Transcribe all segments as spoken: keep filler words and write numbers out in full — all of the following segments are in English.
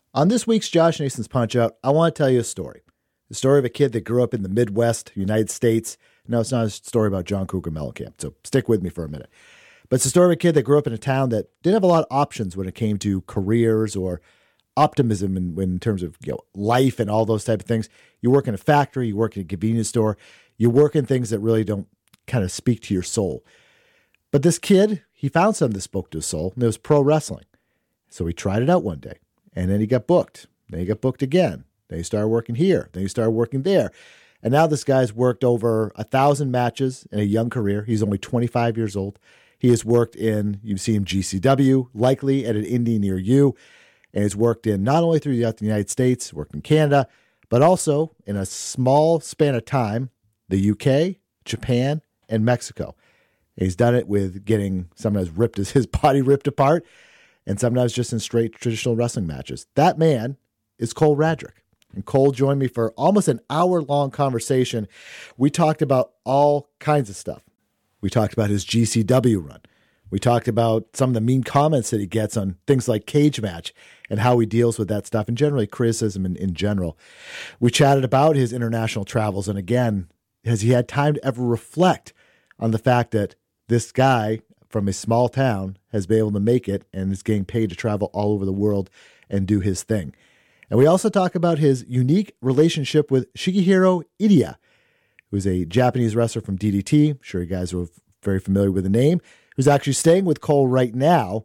On this week's Josh Nason's Punch-Out, I want to tell you a story. The story of a kid that grew up in the Midwest, United States. No, it's not a story about John Cougar Mellencamp, so stick with me for a minute. But it's a story of a kid that grew up in a town that didn't have a lot of options when it came to careers or optimism in, in terms of you know life and all those type of things. You work in a factory, you work in a convenience store, you work in things that really don't kind of speak to your soul. But this kid, he found something that spoke to his soul, and it was pro wrestling. So he tried it out one day, and then he got booked. Then he got booked again. Then he started working here. Then he started working there. And now this guy's worked over a thousand matches in a young career. He's only twenty-five years old. He has worked in, you've seen G C W, likely at an indie near you. And he's worked in not only throughout the United States, worked in Canada, but also in a small span of time, the U K, Japan, and Mexico. And he's done it with getting sometimes ripped as his body ripped apart, and sometimes just in straight traditional wrestling matches. That man is Cole Radrick. And Cole joined me for almost an hour-long conversation. We talked about all kinds of stuff. We talked about his G C W run. We talked about some of the mean comments that he gets on things like Cage Match and how he deals with that stuff, and generally criticism in, in general. We chatted about his international travels, and again, has he had time to ever reflect on the fact that this guy from a small town has been able to make it and is getting paid to travel all over the world and do his thing. And we also talk about his unique relationship with Shigehiro Iida, who's a Japanese wrestler from D D T. I'm sure you guys are very familiar with the name, who's actually staying with Cole right now,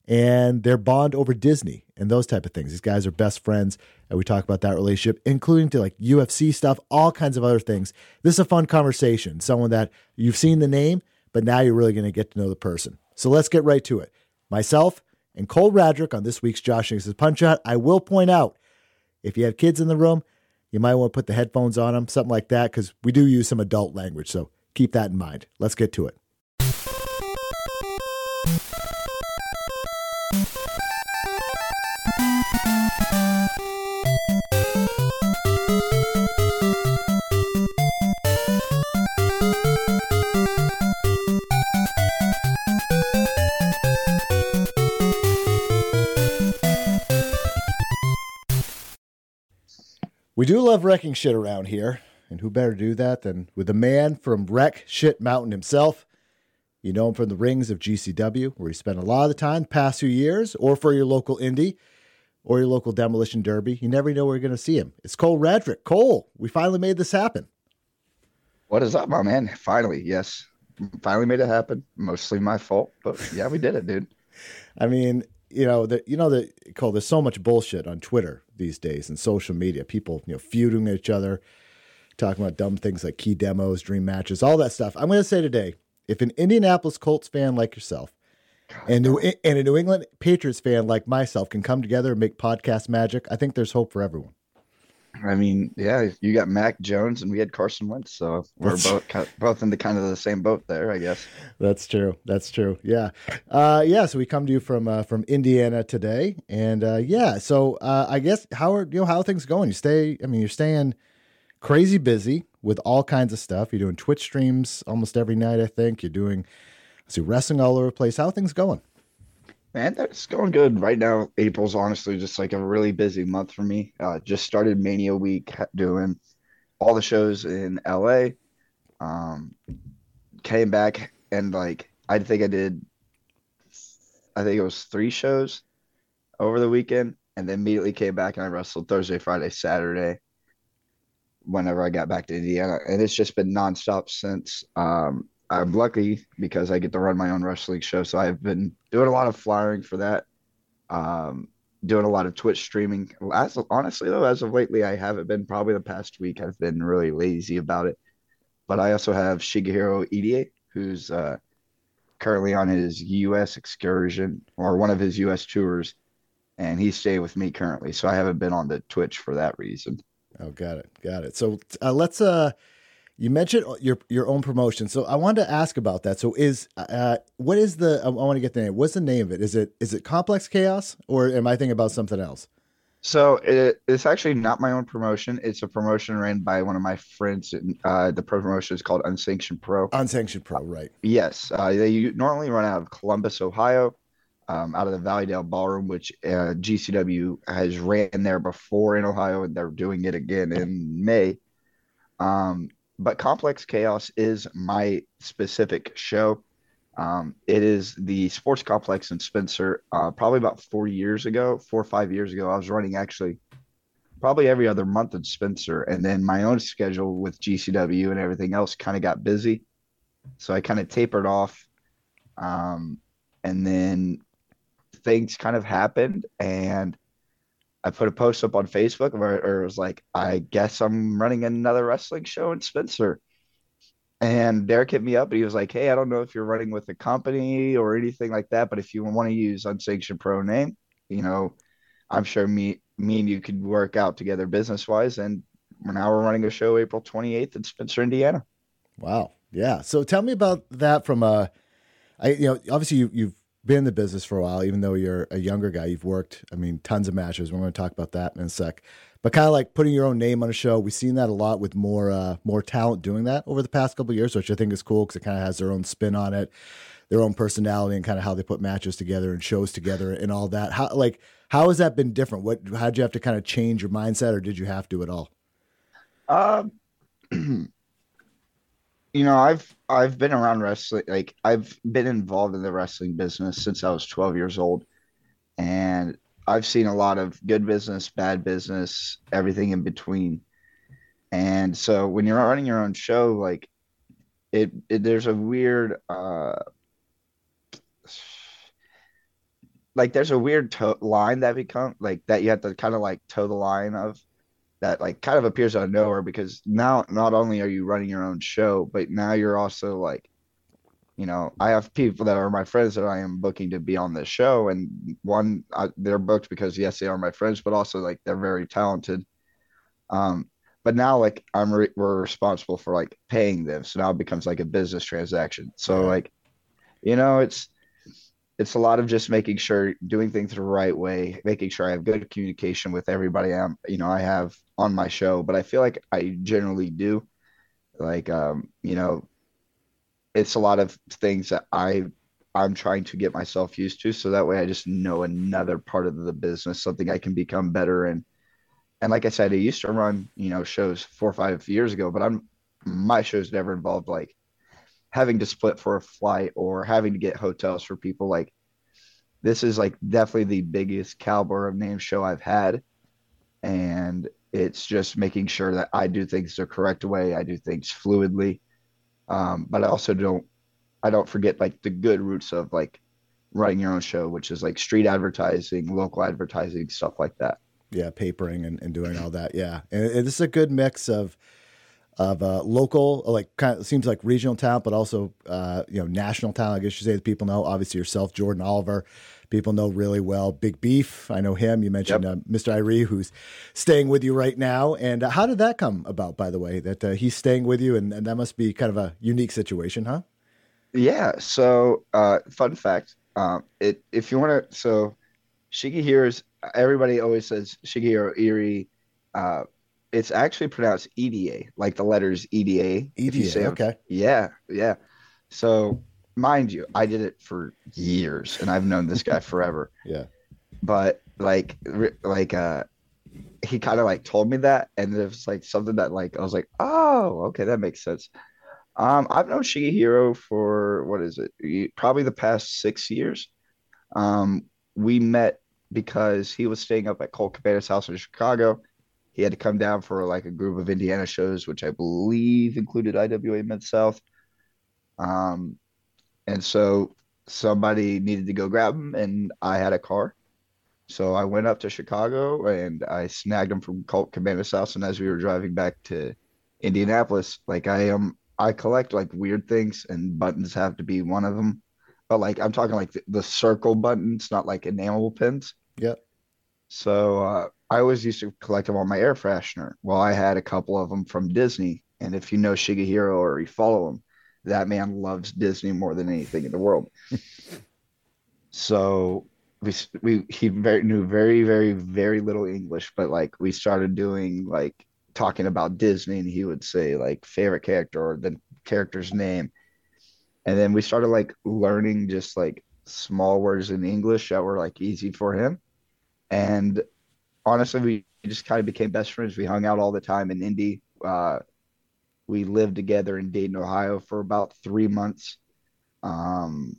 and their bond over Disney and those type of things. These guys are best friends, and we talk about that relationship, including to like U F C stuff, all kinds of other things. This is a fun conversation, someone that you've seen the name, but now you're really going to get to know the person. So let's get right to it. Myself and Cole Radrick on this week's Josh Nason's Punch-Out. I will point out, if you have kids in the room, you might want to put the headphones on them, something like that, because we do use some adult language, so keep that in mind. Let's get to it. We do love wrecking shit around here, and who better do that than with the man from Wreck Shit Mountain himself. You know him from the rings of G C W, where he spent a lot of the time the past few years, or for your local indie, or your local demolition derby. You never know where you're going to see him. It's Cole Radrick. Cole, we finally made this happen. What is up, my man? Finally, yes. Finally made it happen. Mostly my fault, but yeah, we did it, dude. I mean, you know, the, you know, the Cole, there's so much bullshit on Twitter these days and social media. People, you know, feuding at each other, talking about dumb things like key demos, dream matches, all that stuff. I'm going to say today, if an Indianapolis Colts fan like yourself and, New, and a New England Patriots fan like myself can come together and make podcast magic, I think there's hope for everyone. I mean, yeah, you got Mac Jones and we had Carson Wentz, so we're both both in the kind of the same boat there, I guess. That's true. That's true. Yeah, uh, yeah. So we come to you from uh, from Indiana today, and uh, yeah. So uh, I guess how are you know how are things going? You stay. I mean, you're staying crazy busy with all kinds of stuff. You're doing Twitch streams almost every night, I think. You're doing, I see wrestling all over the place. How are things going? Man, that's going good. Right now, April's honestly just like a really busy month for me. Uh, just started Mania Week doing all the shows in L A. Um, came back and like, I think I did, I think it was three shows over the weekend, and then immediately came back and I wrestled Thursday, Friday, Saturday whenever I got back to Indiana. And it's just been nonstop since. Um, I'm lucky because I get to run my own wrestling show. So I've been doing a lot of flyering for that, um, doing a lot of Twitch streaming. As of, honestly, though, as of lately, I haven't been. Probably the past week, I've been really lazy about it. But I also have Shigehiro Iida, who's uh, currently on his U S excursion or one of his U S tours, and he's staying with me currently. So I haven't been on the Twitch for that reason. Oh, got it. Got it. So uh, let's... uh. You mentioned your your own promotion, so I wanted to ask about that. So, is uh, what is the? I want to get the name. What's the name of it? Is it is it Complex Chaos, or am I thinking about something else? So it, it's actually not my own promotion. It's a promotion ran by one of my friends. Uh, the promotion is called Unsanctioned Pro. Unsanctioned Pro, right? Yes, uh, they normally run out of Columbus, Ohio. um, out of the Valleydale Ballroom, which uh, G C W has ran there before in Ohio, and they're doing it again in May. Um, but Complex Chaos is my specific show. Um, it is the sports complex in Spencer. Uh, probably about four years ago, four or five years ago, I was running actually probably every other month in Spencer, and then my own schedule with G C W and everything else kind of got busy, so I kind of tapered off. Um, and then things kind of happened, and I put a post up on Facebook where, where it was like, I guess I'm running another wrestling show in Spencer. And Derek hit me up, and he was like, "Hey, I don't know if you're running with a company or anything like that, but if you want to use Unsanctioned Pro name, you know, I'm sure me, me and you could work out together business wise." And now we're running a show April twenty-eighth in Spencer, Indiana. Wow. Yeah. So tell me about that from a, I, you know, obviously you, you've been in the business for a while, even though you're a younger guy. You've worked, I mean, tons of matches. We're going to talk about that in a sec. But kind of like putting your own name on a show, we've seen that a lot with more uh, more talent doing that over the past couple of years, which I think is cool because it kind of has their own spin on it, their own personality, and kind of how they put matches together and shows together and all that. How like how has that been different? What how'd you have to kind of change your mindset, or did you have to at all? Um, you know, I've I've been around wrestling, like I've been involved in the wrestling business since I was twelve years old, and I've seen a lot of good business, bad business, everything in between. And so when you're running your own show, like it, it there's a weird uh like there's a weird to- line that become like that you have to kind of like toe the line of that like kind of appears out of nowhere, because now not only are you running your own show, but now you're also like, you know, I have people that are my friends that I am booking to be on this show, and one I, they're booked because yes, they are my friends, but also like they're very talented. Um, but now like I'm re- we're responsible for like paying them, so now it becomes like a business transaction. So Right. like, you know, it's it's a lot of just making sure doing things the right way, making sure I have good communication with everybody I'm you know I have on my show. But I feel like I generally do. Like um, you know, it's a lot of things that I I'm trying to get myself used to, so that way I just know another part of the business, something I can become better in. And like I said, I used to run, you know, shows four or five years ago, but I'm my shows never involved like having to split for a flight or having to get hotels for people. Like this is like definitely the biggest caliber of name show I've had. And it's just making sure that I do things the correct way. I do things fluidly. Um, but I also don't I don't forget like the good roots of like running your own show, which is like street advertising, local advertising, stuff like that. Yeah, papering and, and doing all that. Yeah, and, and this is a good mix of of uh, local, like kind of seems like regional talent, but also uh, you know national talent. I guess you say that people know. Obviously, yourself, Jordan Oliver, people know really well. Big Beef, I know him. You mentioned Yep. uh, Mister Irie, who's staying with you right now. And uh, how did that come about? By the way, that uh, he's staying with you, and, and that must be kind of a unique situation, huh? Yeah. So, uh, fun fact, um, it if you want to, so Shigehira's everybody always says Shigehiro Iri. Uh, it's actually pronounced E D A, like the letters E D A. If you E D A, say, okay. yeah, yeah. So, mind you, I did it for years, and I've known this guy forever. Yeah. But like, re- like, uh, he kind of like told me that, and it was like something that like I was like, oh, okay, that makes sense. Um, I've known Shigehiro for what is it? Y- Probably the past six years. Um, we met because he was staying up at Colt Cabana's house in Chicago. He had to come down for like a group of Indiana shows, which I believe included I W A Mid South. Um, and so somebody needed to go grab him, and I had a car. So I went up to Chicago and I snagged him from Colt Cabana's house. And as we were driving back to Indianapolis, like I am, I collect like weird things, and buttons have to be one of them. But like I'm talking like the, the circle buttons, not like enamel pins. Yeah. So uh, I always used to collect them on my air freshener. Well, I had a couple of them from Disney, and if you know Shigehiro or you follow him, that man loves Disney more than anything in the world. So we we he very knew very very very little English, but like we started doing like talking about Disney, and he would say like favorite character or the character's name, and then we started like learning just like small words in English that were like easy for him. And honestly, we just kind of became best friends. We hung out all the time in Indy. Uh, we lived together in Dayton, Ohio for about three months. Um,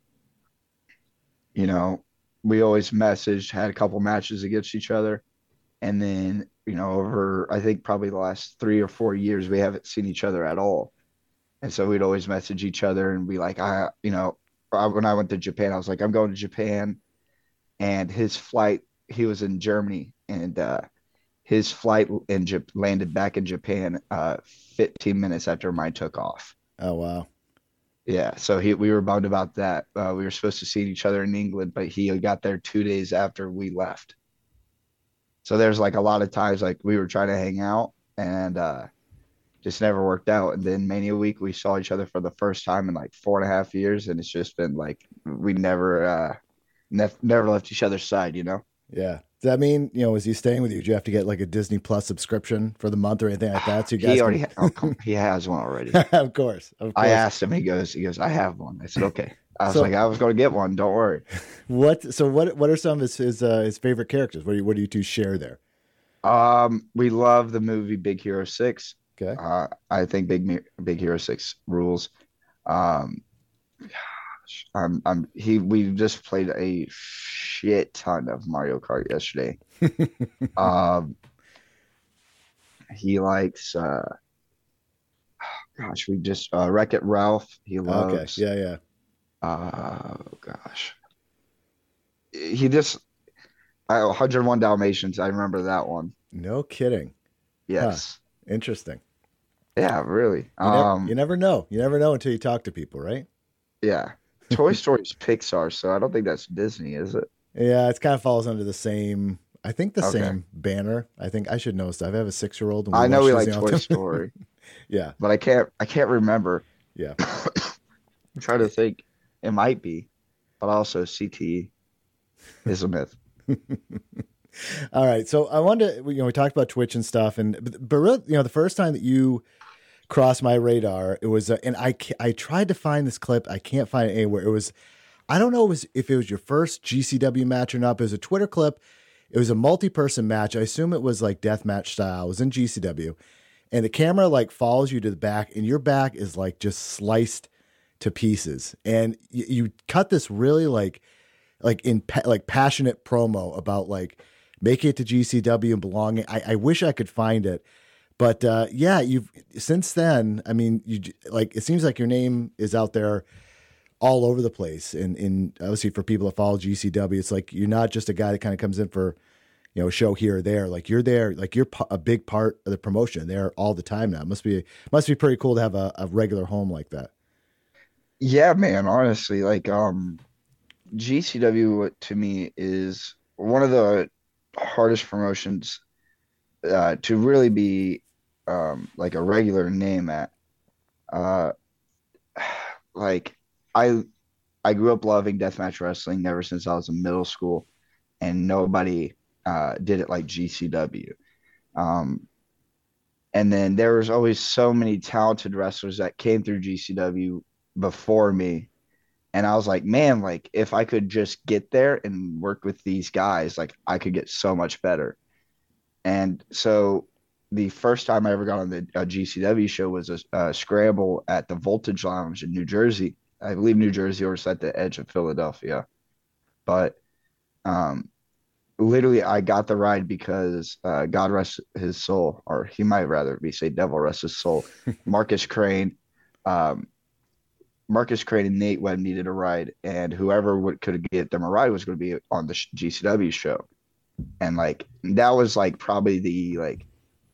you know, we always messaged, had a couple matches against each other. And then, you know, over I think probably the last three or four years, we haven't seen each other at all. And so we'd always message each other and be like, I, you know, when I went to Japan, I was like, I'm going to Japan. And his flight, he was in Germany, and uh, his flight in J- landed back in Japan uh, fifteen minutes after mine took off. Oh wow. Yeah, so he we were bummed about that. Uh, we were supposed to see each other in England, but he got there two days after we left. So there's like a lot of times like we were trying to hang out and uh, just never worked out. And then Mania Week, we saw each other for the first time in like four and a half years, and it's just been like we never uh, nef- never left each other's side, you know. Yeah. Does that mean, you know, is he staying with you? Do you have to get like a Disney Plus subscription for the month or anything like that? So you guys He already can... ha- oh, come, he has one already. Of course. Of course. I asked him. He goes, he goes, I have one. I said, okay. I was So like, I was going to get one. Don't worry. what so what what are some of his his, uh, his favorite characters? What do you what do you two share there? Um, we love the movie Big Hero Six. Okay. Uh, I think Big Mi- Big Hero Six rules. Um, I'm, I'm he. We just played a shit ton of Mario Kart yesterday. Um, he likes. Uh, gosh, we just uh, Wreck It Ralph. He Okay. loves. Yeah, yeah. Uh, gosh, he just. Uh, one oh one Dalmatians. I remember that one. No kidding. Huh. Yes. Interesting. Yeah, really. You never you Um, never know. You never know until you talk to people, right? yeah. Toy Story's Pixar, so I don't think that's Disney, is it? Yeah, it kind of falls under the same, I think the Okay. same banner. I think I should know stuff. I have a six year old and we I know watch we like Disney all Toy the time. Story, Yeah, but I can't I can't remember. yeah. I'm trying to think. It might be, but also C T E is a myth. All right. So I wanted to, you know, we talked about Twitch and stuff, and but, but really, you know, the first time that you crossed my radar, it was, uh, and I ca- I tried to find this clip, I can't find it anywhere. It was, I don't know, it was, if it was your first G C W match or not. But it was a Twitter clip. It was a multi-person match. I assume it was like death match style. It was in G C W, and the camera like follows you to the back, and your back is like just sliced to pieces, and you, you cut this really like like in pa- like passionate promo about like making it to G C W and belonging. I, I wish I could find it, but uh, yeah, you've since then. I mean, you j- like it seems like your name is out there all over the place, and in obviously for people that follow G C W, it's like you're not just a guy that kind of comes in for you know a show here or there. Like you're there, like you're p- a big part of the promotion there all the time now. It must be must be pretty cool to have a, a regular home like that. Yeah, man. Honestly, like um, G C W to me is one of the hardest promotions uh, to really be um like a regular name at. Uh, like I I grew up loving deathmatch wrestling ever since I was in middle school, and nobody uh, did it like G C W. Um, and then there was always so many talented wrestlers that came through G C W before me, and I was like, man, like if I could just get there and work with these guys, like I could get so much better. And so the first time I ever got on the uh, G C W show was a, a scramble at the Voltage Lounge in New Jersey. I believe New Jersey or it's at the edge of Philadelphia. But um, literally, I got the ride because uh, God rest his soul, or he might rather be say devil rest his soul. Marcus Crane, um, Marcus Crane and Nate Webb needed a ride, and whoever would could get them a ride was going to be on the G C W show. And like that was like probably the like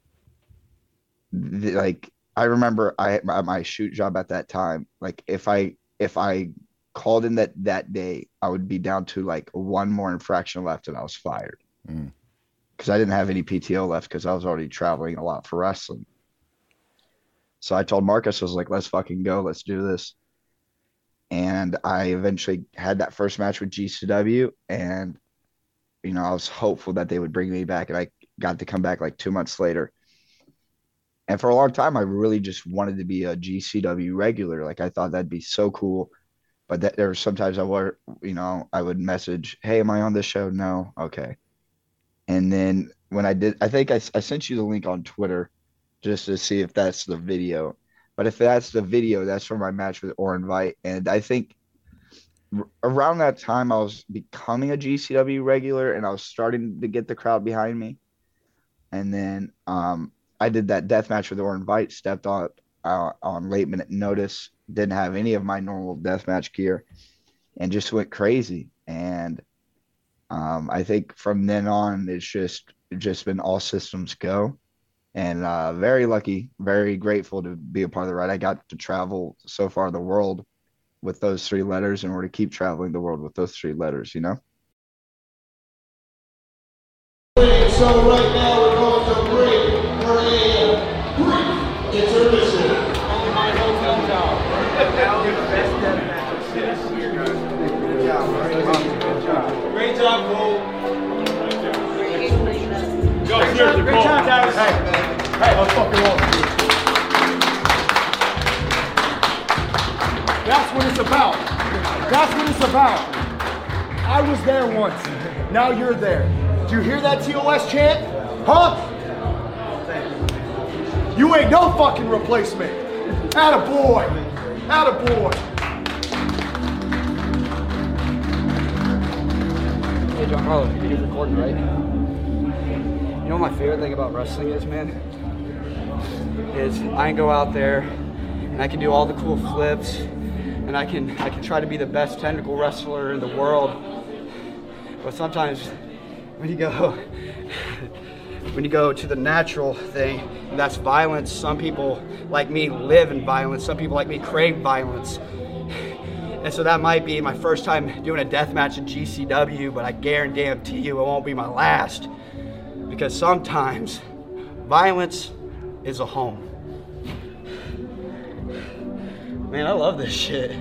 the, like I remember I my, my shoot job at that time. Like if I if I called in that that day, I would be down to like one more infraction left, and I was fired Mm. because I didn't have any P T O left because I was already traveling a lot for wrestling. So I told Marcus, I was like, "Let's fucking go, let's do this." And I eventually had that first match with G C W, and you know I was hopeful that they would bring me back, and I got to come back like two months later. And for a long time, I really just wanted to be a G C W regular. Like I thought that'd be so cool. But that, there were sometimes I were, you know, I would message, "Hey, am I on this show?" No, okay. And then when I did, I think I, I sent you the link on Twitter just to see if that's the video. But if that's the video, that's from my match with Orin Vite. And I think around that time, I was becoming a G C W regular and I was starting to get the crowd behind me. And then um, I did that death match with Orin Vite, stepped on uh, on late minute notice, didn't have any of my normal death match gear, and just went crazy. And um, I think from then on, it's just just been all systems go. And uh, very lucky, very grateful to be a part of the ride. I got to travel so far the world with those three letters in order to keep traveling the world with those three letters, you know? So right now we're going to break for a brief intermission. Only my hotel job. That'll be the best death match this year, guys. Good job. Good job. Great job, Cole. Go, great job, great job, guys. Hey, hey, let's fucking roll. That's what it's about. That's what it's about. I was there once. Now you're there. Do you hear that T O S chant? Huh? You ain't no fucking replacement. Attaboy. Attaboy. Hey, John Carlo, you're recording, right? You know what my favorite thing about wrestling is, man? Is I can go out there and I can do all the cool flips and I can I can try to be the best technical wrestler in the world. But sometimes when you go when you go to the natural thing, and that's violence, some people like me live in violence, some people like me crave violence. And so that might be my first time doing a death match in G C W, but I guarantee you it won't be my last. Because sometimes violence is a home. Man, I love this shit.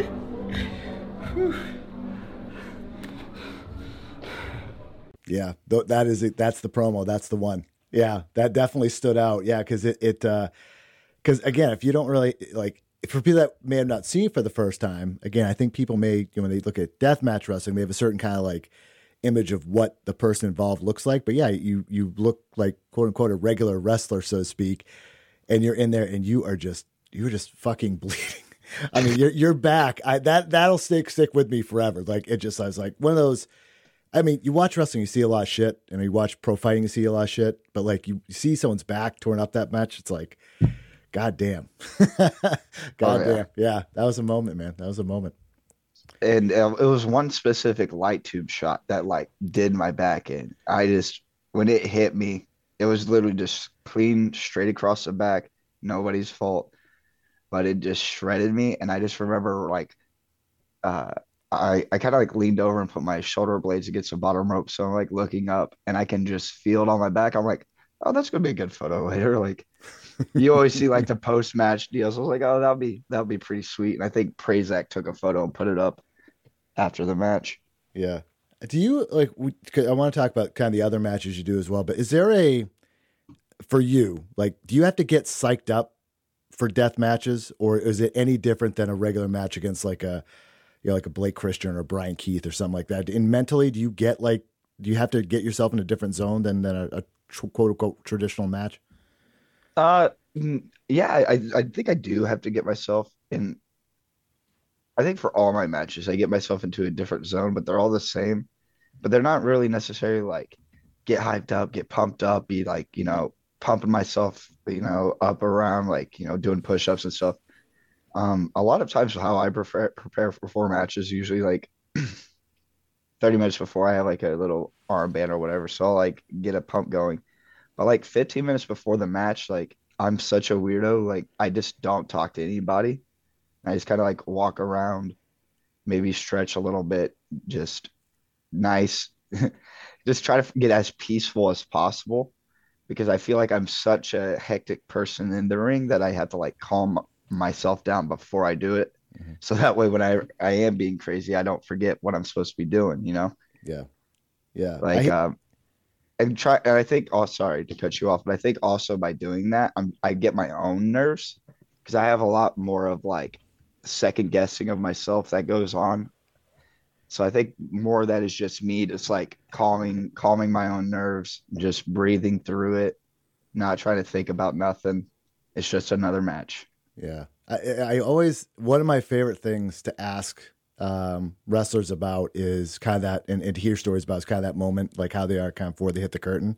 Yeah, th- that is it. That's the promo. That's the one. Yeah, that definitely stood out. Yeah, because it, it, because uh, again, if you don't really like, for people that may have not seen for the first time, again, I think people may, you know, when they look at deathmatch wrestling, they have a certain kind of like image of what the person involved looks like. But yeah, you you look like quote unquote a regular wrestler, so to speak, and you're in there and you are just you're just fucking bleeding. I mean, you're you're back. I that that'll stick stick with me forever. Like it just I was like one of those. I mean, you watch wrestling, you see a lot of shit, and you watch pro fighting, you see a lot of shit. But like you see someone's back torn up that much, it's like, God damn, God Oh, yeah. damn, yeah, that was a moment, man. That was a moment. And uh, it was one specific light tube shot that like did my back in. I just, when it hit me, it was literally just clean straight across the back, nobody's fault, but it just shredded me. And I just remember like, uh, I, I kind of like leaned over and put my shoulder blades against the bottom rope. So I'm like looking up and I can just feel it on my back. I'm like, oh, that's going to be a good photo later. Like you always see like the post match deals. I was like, oh, that'll be, that'll be pretty sweet. And I think Prazak took a photo and put it up after the match. Yeah. Do you like, we, 'cause I want to talk about kind of the other matches you do as well, but is there a, for you, like, do you have to get psyched up for death matches, or is it any different than a regular match against like a, you know, like a Blake Christian or Brian Keith or something like that? And mentally, do you get like, do you have to get yourself in a different zone than, than a, a quote unquote traditional match? Uh, yeah, I, I think I do have to get myself in. I think for all my matches, I get myself into a different zone, but they're all the same. But they're not really necessarily like get hyped up, get pumped up, be like, you know, pumping myself, you know, up around like, you know, doing push-ups and stuff. Um, a lot of times how I prefer prepare for four matches, usually like thirty minutes before I have like a little armband or whatever. So I'll like get a pump going. But like fifteen minutes before the match, like I'm such a weirdo. Like I just don't talk to anybody. I just kind of like walk around, maybe stretch a little bit, just nice. Just try to get as peaceful as possible because I feel like I'm such a hectic person in the ring that I have to like calm myself down before I do it. Mm-hmm. So that way when I I am being crazy, I don't forget what I'm supposed to be doing, you know? Yeah. Yeah. Like I, um and try and I think oh sorry to cut you off, but I think also by doing that I'm I get my own nerves because I have a lot more of like second guessing of myself that goes on. So I think more of that is just me just like calming calming my own nerves, just breathing through it, not trying to think about nothing. It's just another match. Yeah. I, I always, one of my favorite things to ask um, wrestlers about is kind of that, and, and to hear stories about is kind of that moment, like how they are kind of before they hit the curtain.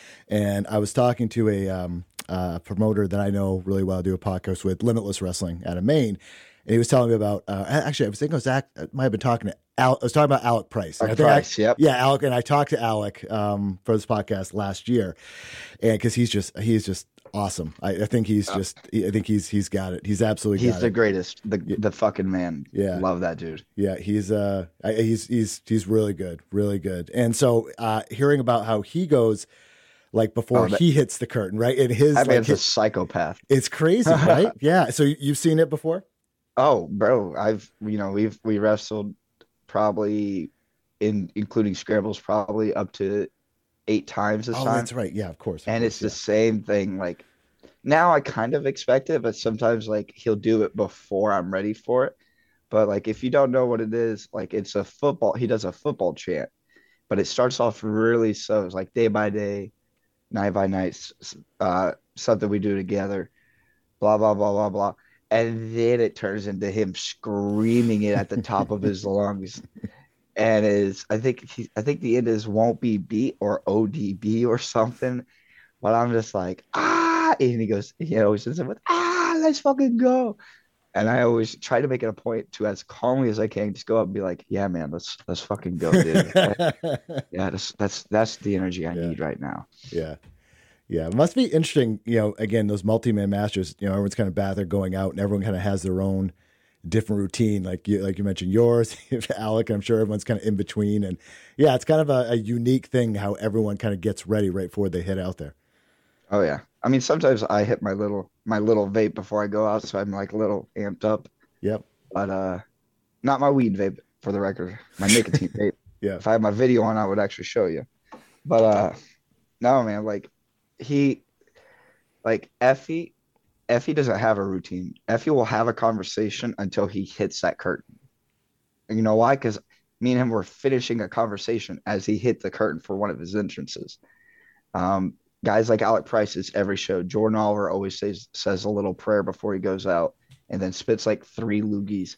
And I was talking to a um, uh, promoter that I know really well, do a podcast with, Limitless Wrestling out of Maine. And he was telling me about, uh, actually, I was thinking I was Zach, I might have been talking to Al, I was talking about Alec Price. Alec I think Price, I, yep. Yeah, Alec, and I talked to Alec um, for this podcast last year, and because he's just, he's just awesome. I, I think he's just, I think he's, he's got it. He's absolutely He's got the it. greatest, the Yeah. the fucking man. Yeah. Love that dude. Yeah, he's uh, I- he's he's he's really good, really good. And so, uh, hearing about how he goes, like before Oh, that- he hits the curtain, right? And his That like, man's a his- psychopath. it's crazy, right? Yeah. So you- you've seen it before? Oh, bro, I've you know we've we wrestled probably in including scrambles probably up to eight times this Oh, time, that's right. Yeah, of course. of and course, it's the same thing. Like now, I kind of expect it, but sometimes like he'll do it before I'm ready for it. But like if you don't know what it is, like it's a football. He does a football chant, but it starts off really slow. It's like day by day, night by night, s- uh, something we do together, blah blah blah blah blah. And then it turns into him screaming it at the top of his lungs. And is I think he, I think the end is won't be beat or O D B or something. But I'm just like, ah, and he goes, he always says it with, ah, let's fucking go. And I always try to make it a point to, as calmly as I can, just go up and be like, yeah, man, let's let's fucking go, dude. yeah. Yeah, that's that's that's the energy I Yeah. need right now. Yeah. Yeah. It must be interesting, you know, again, those multi-man masters, you know, everyone's kind of bad, they're going out and everyone kind of has their own different routine. Like you, like you mentioned yours, Alec, I'm sure everyone's kind of in between. And yeah, it's kind of a, a unique thing how everyone kind of gets ready right before they hit out there. Oh yeah. I mean, sometimes I hit my little my little vape before I go out, so I'm like a little amped up. Yep. But uh, not my weed vape, for the record. My nicotine vape. Yeah. If I had my video on, I would actually show you. But uh, no, man, like he, like Effie, Effie doesn't have a routine. Effie will have a conversation until he hits that curtain. And you know why? Because me and him were finishing a conversation as he hit the curtain for one of his entrances. Um, guys like Alec Price is every show. Jordan Oliver always says says a little prayer before he goes out, and then spits like three loogies.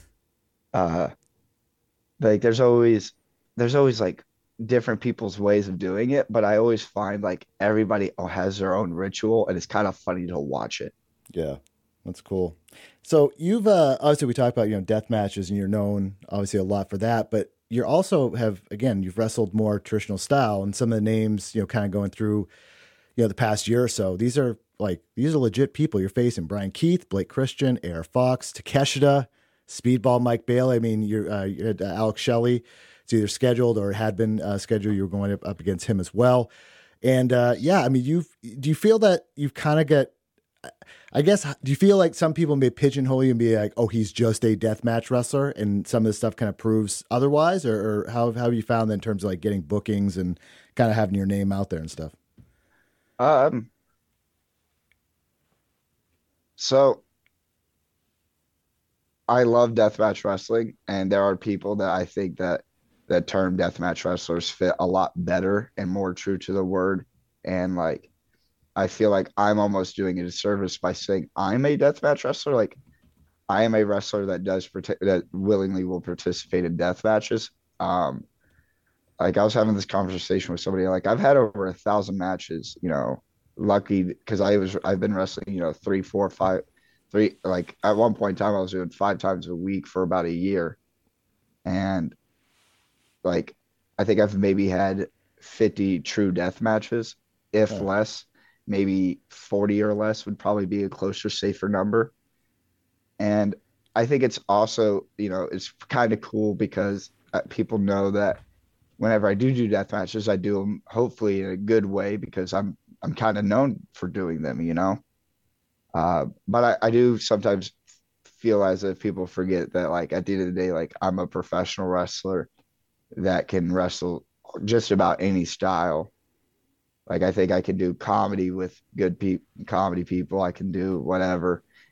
Uh, like there's always there's always like different people's ways of doing it, but I always find like everybody has their own ritual, and it's kind of funny to watch it. Yeah. That's cool. So you've, uh, obviously we talked about, you know, death matches and you're known obviously a lot for that, but you're also have, again, you've wrestled more traditional style, and some of the names, you know, kind of going through, you know, the past year or so, these are like, these are legit people you're facing. Brian Keith, Blake Christian, A R Fox, Takeshita, Speedball Mike Bailey. I mean, you're, uh, you had uh, Alex Shelley. It's either scheduled or had been uh, scheduled. You were going up, up against him as well. And uh, yeah, I mean, you've, do you feel that you've kind of got, I guess, do you feel like some people may pigeonhole you and be like, oh, he's just a deathmatch wrestler, and some of this stuff kind of proves otherwise? Or, or how, how have you found that in terms of like getting bookings and kind of having your name out there and stuff? Um, so I love deathmatch wrestling, and there are people that I think that that term deathmatch wrestlers fit a lot better and more true to the word. And like, I feel like I'm almost doing a disservice by saying I'm a deathmatch wrestler. Like, I am a wrestler that does partic- that willingly will participate in death matches. Um, like I was having this conversation with somebody. Like I've had over a thousand matches. You know, lucky because I was I've been wrestling. You know, three, four, five, three. Like at one point in time, I was doing five times a week for about a year, and like I think I've maybe had fifty true death matches, if Oh. less. Maybe forty or less would probably be a closer, safer number. And I think it's also, you know, it's kind of cool because uh, people know that whenever I do do death matches, I do them hopefully in a good way because I'm I'm kind of known for doing them, you know. Uh, but I, I do sometimes feel as if people forget that, like at the end of the day, like I'm a professional wrestler that can wrestle just about any style. Like I think I can do comedy with good people, comedy people. I can do whatever,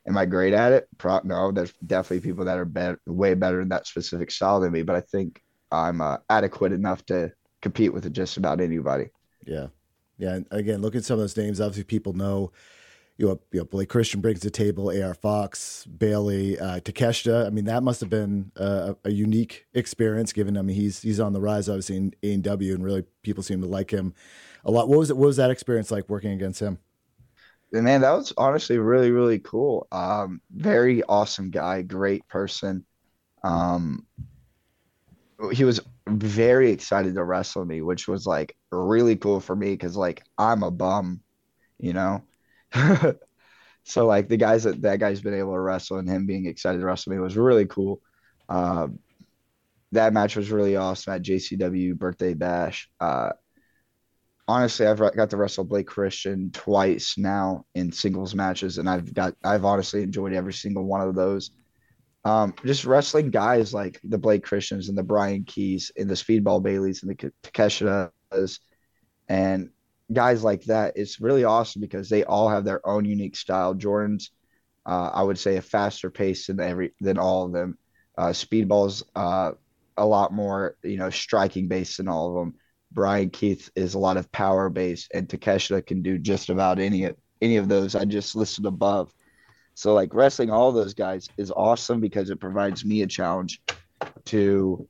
Am I great at it? Pro- no, there's definitely people that are better, way better in that specific style than me, but I think I'm uh, adequate enough to compete with just about anybody. Yeah. Yeah. And again, look at some of those names. Obviously, people know, you know, you know Blake Christian brings to the table, A R Fox, Bailey, uh, Takeshita. I mean, that must have been a, a unique experience given, I mean, he's he's on the rise, obviously, in A E W, and really people seem to like him a lot. What was it? What was that experience like working against him? And man, that was honestly really, really cool. Um, very awesome guy, great person. Um, he was very excited to wrestle me, which was like really cool for me because like I'm a bum, you know. So like the guys that that guy's been able to wrestle and him being excited to wrestle me was really cool. Uh, that match was really awesome at J C W Birthday Bash. Uh, honestly, I've got to wrestle Blake Christian twice now in singles matches, and I've got I've honestly enjoyed every single one of those. Um, just wrestling guys like the Blake Christians and the Brian Keys and the Speedball Baileys and the Takeshitas and guys like that. It's really awesome because they all have their own unique style. Jordan's, uh, I would say, a faster pace than every than all of them. Uh, Speedball's uh, a lot more, you know, striking based than all of them. Brian Keith is a lot of power based, and Takeshita can do just about any any of those I just listed above. So like wrestling all those guys is awesome because it provides me a challenge to.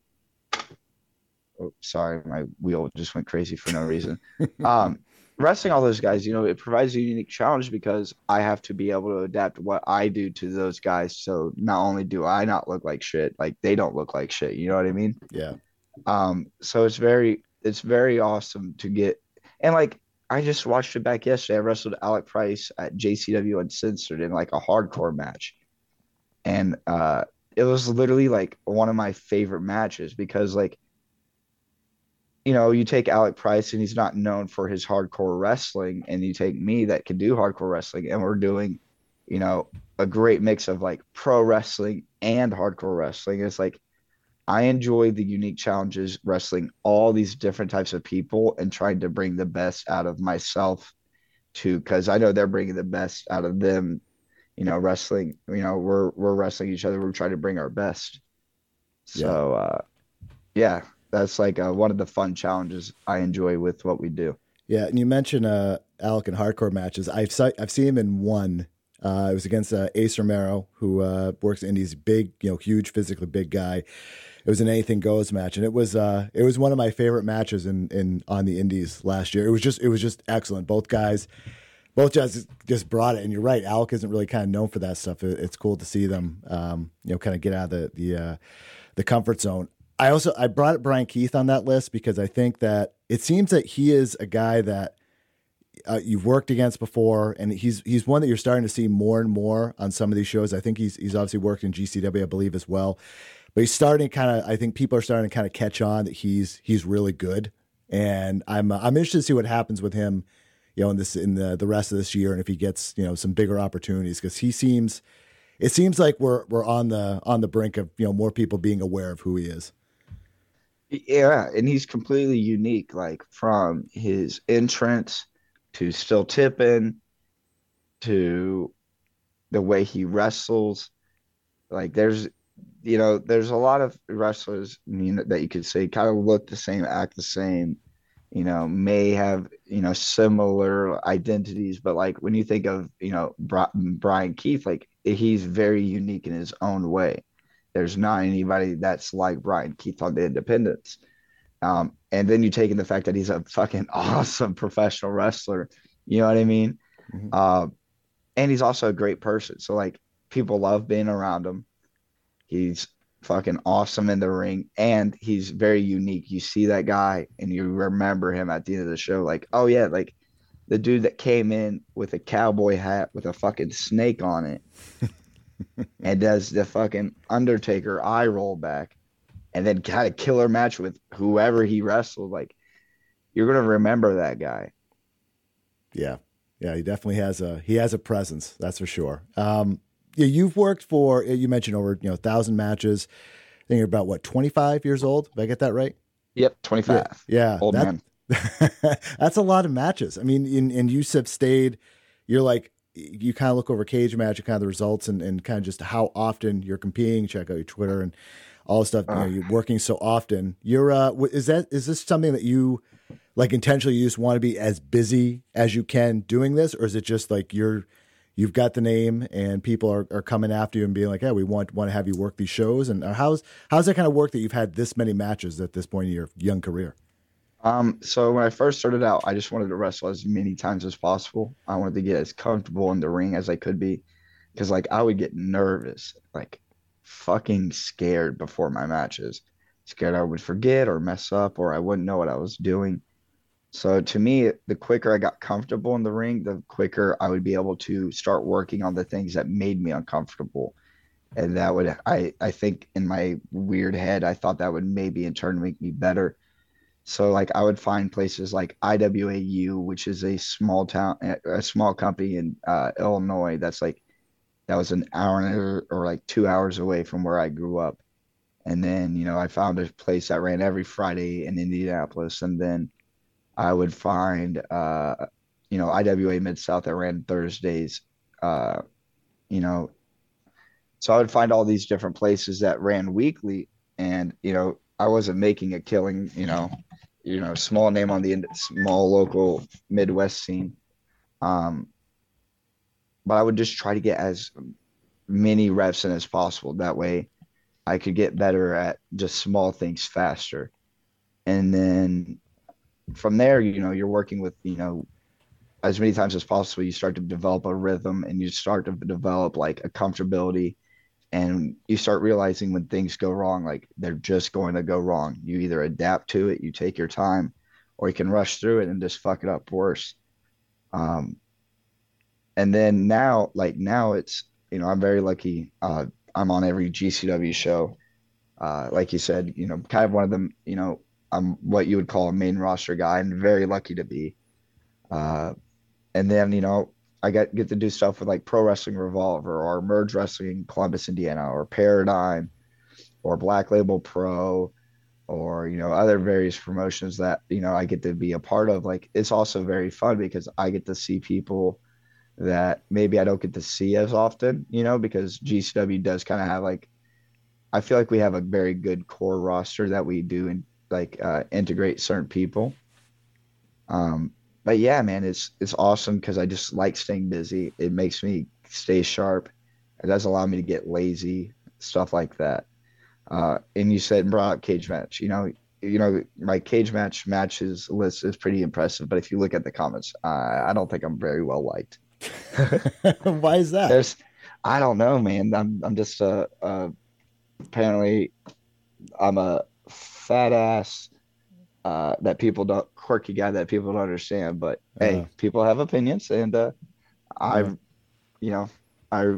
Oh, sorry, my wheel just went crazy for no reason. um, wrestling all those guys, you know, it provides a unique challenge because I have to be able to adapt what I do to those guys. So not only do I not look like shit, like they don't look like shit. You know what I mean? Yeah. Um, so it's very, it's very awesome to get, and like I just watched it back yesterday. I wrestled Alec Price at J C W Uncensored in like a hardcore match, and uh, it was literally like one of my favorite matches because like, you know, you take Alec Price and he's not known for his hardcore wrestling, and you take me that can do hardcore wrestling, and we're doing, you know, a great mix of like pro wrestling and hardcore wrestling. It's like I enjoy the unique challenges wrestling all these different types of people and trying to bring the best out of myself too, because I know they're bringing the best out of them. You know, wrestling, you know, we're we're wrestling each other. We're trying to bring our best. So, yeah, uh, yeah that's like uh, one of the fun challenges I enjoy with what we do. Yeah, and you mentioned uh, Alec in hardcore matches. I've se- I've seen him in one. Uh, it was against uh, Ace Romero, who uh, works in Indies, big, you know, huge, physically big guy. It was an anything goes match, and it was uh, it was one of my favorite matches in, in on the Indies last year. It was just it was just excellent. Both guys, both guys just brought it. And you're right, Alec isn't really kind of known for that stuff. It, it's cool to see them, um, you know, kind of get out of the the uh, the comfort zone. I also I brought Brian Keith on that list because I think that it seems that he is a guy that uh, you've worked against before, and he's he's one that you're starting to see more and more on some of these shows. I think he's he's obviously worked in G C W, I believe, as well. But he's starting to kind of, I think people are starting to kind of catch on that he's he's really good, and I'm uh, I'm interested to see what happens with him, you know, in this in the the rest of this year, and if he gets, you know, some bigger opportunities, because he seems, it seems like we're we're on the on the brink of, you know, more people being aware of who he is. Yeah, and he's completely unique, like from his entrance to still tipping to the way he wrestles. Like there's, you know, there's a lot of wrestlers, you know, that you could say kind of look the same, act the same, you know, may have, you know, similar identities, but like when you think of, you know, Brian Keith, like he's very unique in his own way. There's not anybody that's like Brian Keith on the independents. Um, and then you take in the fact that he's a fucking awesome professional wrestler. You know what I mean? Mm-hmm. Uh, and he's also a great person. So like people love being around him. He's fucking awesome in the ring, and he's very unique. You see that guy and you remember him at the end of the show. Like, oh yeah, like the dude that came in with a cowboy hat with a fucking snake on it. And does the fucking Undertaker eye roll back, and then had a killer match with whoever he wrestled. Like, you're gonna remember that guy. Yeah, yeah, he definitely has a he has a presence, that's for sure. Um, yeah, you've worked for, you mentioned over, you know, a thousand matches. I think you're about what, twenty-five years old? Did I get that right? Yep, twenty-five. Yeah, yeah, old that, man. That's a lot of matches. I mean, in, and you have stayed. You're like, you kind of look over Cage Match and kind of the results and, and kind of just how often you're competing. Check out your Twitter and all the stuff. You know, you're working so often. You're uh, is that is this something that you like intentionally? You just want to be as busy as you can doing this, or is it just like you're you've got the name and people are, are coming after you and being like, "Yeah, we want want to have you work these shows." And how's how's that kind of work that you've had this many matches at this point in your young career? Um, so when I first started out, I just wanted to wrestle as many times as possible. I wanted to get as comfortable in the ring as I could be, because like I would get nervous, like fucking scared before my matches, scared I would forget or mess up or I wouldn't know what I was doing. So to me, the quicker I got comfortable in the ring, the quicker I would be able to start working on the things that made me uncomfortable. And that would, I, I think in my weird head, I thought that would maybe in turn make me better. So like I would find places like I W A U, which is a small town, a small company in uh, Illinois. That's like, that was an hour or, or like two hours away from where I grew up. And then, you know, I found a place that ran every Friday in Indianapolis. And then I would find, uh, you know, I W A Mid-South that ran Thursdays, uh, you know. So I would find all these different places that ran weekly. And, you know, I wasn't making a killing, you know, you know, small name on the small local Midwest scene. Um, but I would just try to get as many reps in as possible. That way I could get better at just small things faster. And then from there, you know, you're working with, you know, as many times as possible, you start to develop a rhythm and you start to develop like a comfortability. And you start realizing when things go wrong, like they're just going to go wrong. You either adapt to it, you take your time, or you can rush through it and just fuck it up worse. Um, and then now, like now it's, you know, I'm very lucky. Uh, I'm on every G C W show. Uh, like you said, you know, kind of one of them, you know, I'm what you would call a main roster guy. I'm very lucky to be. Uh, and then, you know, I get get to do stuff with like Pro Wrestling Revolver or Merge Wrestling in Columbus, Indiana, or Paradigm, or Black Label Pro, or you know other various promotions that you know I get to be a part of. Like it's also very fun because I get to see people that maybe I don't get to see as often, you know, because G C W does kind of have like, I feel like we have a very good core roster that we do and like uh, integrate certain people. Um. But yeah, man, it's it's awesome because I just like staying busy. It makes me stay sharp. It does allow me to get lazy, stuff like that. Uh, and you said brought up cage match. You know, you know my cage match matches list is pretty impressive. But if you look at the comments, uh, I don't think I'm very well liked. Why is that? There's, I don't know, man. I'm I'm just a, a apparently I'm a fat ass. Uh, that people don't quirky guy that people don't understand, but uh, hey, people have opinions, and uh, I, uh, you know, I,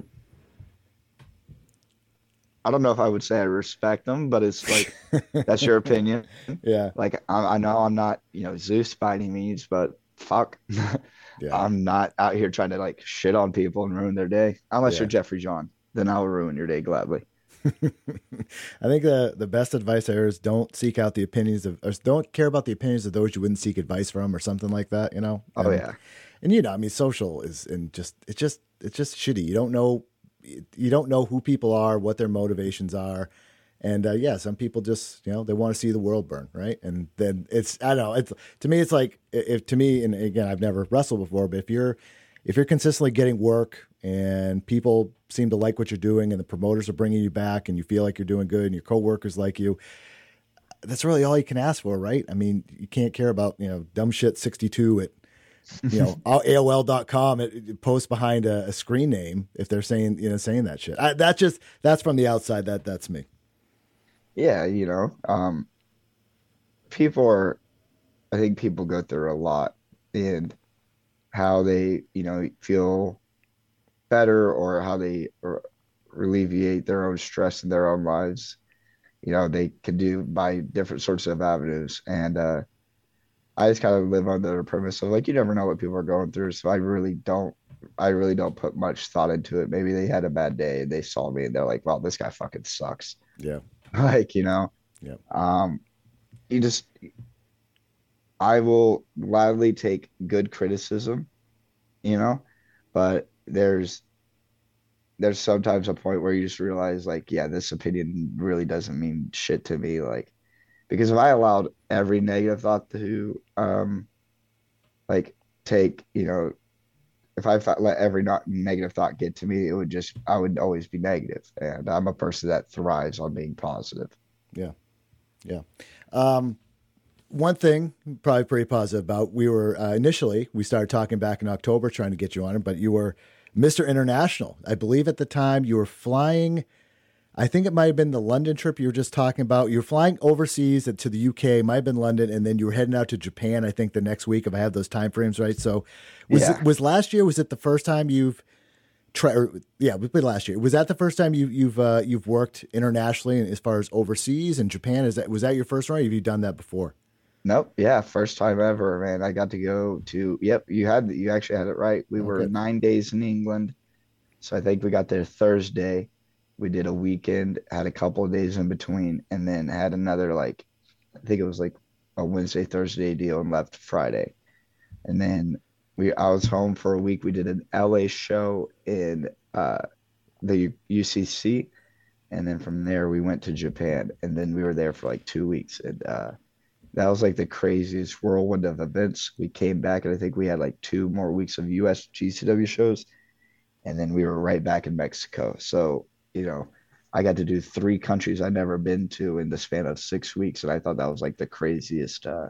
I don't know if I would say I respect them, but it's like that's your opinion. Yeah, like I, I know I'm not, you know, Zeus by any means, but fuck, yeah. I'm not out here trying to like shit on people and ruin their day. Unless yeah. you're Jeffrey John, then I'll ruin your day gladly. I think the the best advice there is don't seek out the opinions of, or don't care about the opinions of those you wouldn't seek advice from, or something like that. You know? And, oh yeah. And you know, I mean, social is and just it's just it's just shitty. You don't know, you don't know who people are, what their motivations are, and uh, yeah, some people just you know they want to see the world burn, right? And then it's I don't know. It's to me, it's like if to me, and again, I've never wrestled before, but if you're if you're consistently getting work and people seem to like what you're doing and the promoters are bringing you back and you feel like you're doing good and your coworkers like you, that's really all you can ask for, right? I mean, you can't care about, you know, dumb shit sixty-two at, you know, A O L dot com it, it post behind a, a screen name if they're saying, you know, saying that shit. I, that just, that's from the outside. That that's me. Yeah. You know, um, people are, I think people go through a lot in how they, you know, feel better or how they or alleviate their own stress in their own lives. You know, they can do by different sorts of avenues. And uh, I just kind of live under the premise of like, you never know what people are going through. So I really don't, I really don't put much thought into it. Maybe they had a bad day and they saw me and they're like, well, this guy fucking sucks. Yeah. Like, you know, yeah. Um, you just, I will gladly take good criticism, you know, but there's there's sometimes a point where you just realize like, yeah, this opinion really doesn't mean shit to me. Like, because if I allowed every negative thought to um like take, you know, if I thought, let every not negative thought get to me, it would just I would always be negative. And I'm a person that thrives on being positive. Yeah. Yeah. Um, one thing probably pretty positive about, we were uh, initially, we started talking back in October trying to get you on it, but you were Mister International. I believe at the time you were flying, I think it might have been the London trip you were just talking about. You were flying overseas to the U K, might have been London, and then you were heading out to Japan, I think, the next week, if I have those time frames right. So was Yeah. it, was last year, was it the first time you've tried, yeah, we played last year. Was that the first time you, you've uh, you've worked internationally as far as overseas and Japan? Is that, was that your first one, or have you done that before? Nope. Yeah, first time ever, man. I got to go to. Yep, you had you actually had it right. We were Okay. nine days in England, so I think we got there Thursday. We did a weekend, had a couple of days in between, and then had another like, I think it was like a Wednesday Thursday deal, and left Friday. And then we I was home for a week. We did an L A show in uh, the U C C, and then from there we went to Japan, and then we were there for like two weeks, and uh, that was like the craziest whirlwind of events. We came back, and I think we had like two more weeks of U S G C W shows, and then we were right back in Mexico. So, you know, I got to do three countries I'd never been to in the span of six weeks, and I thought that was like the craziest, uh,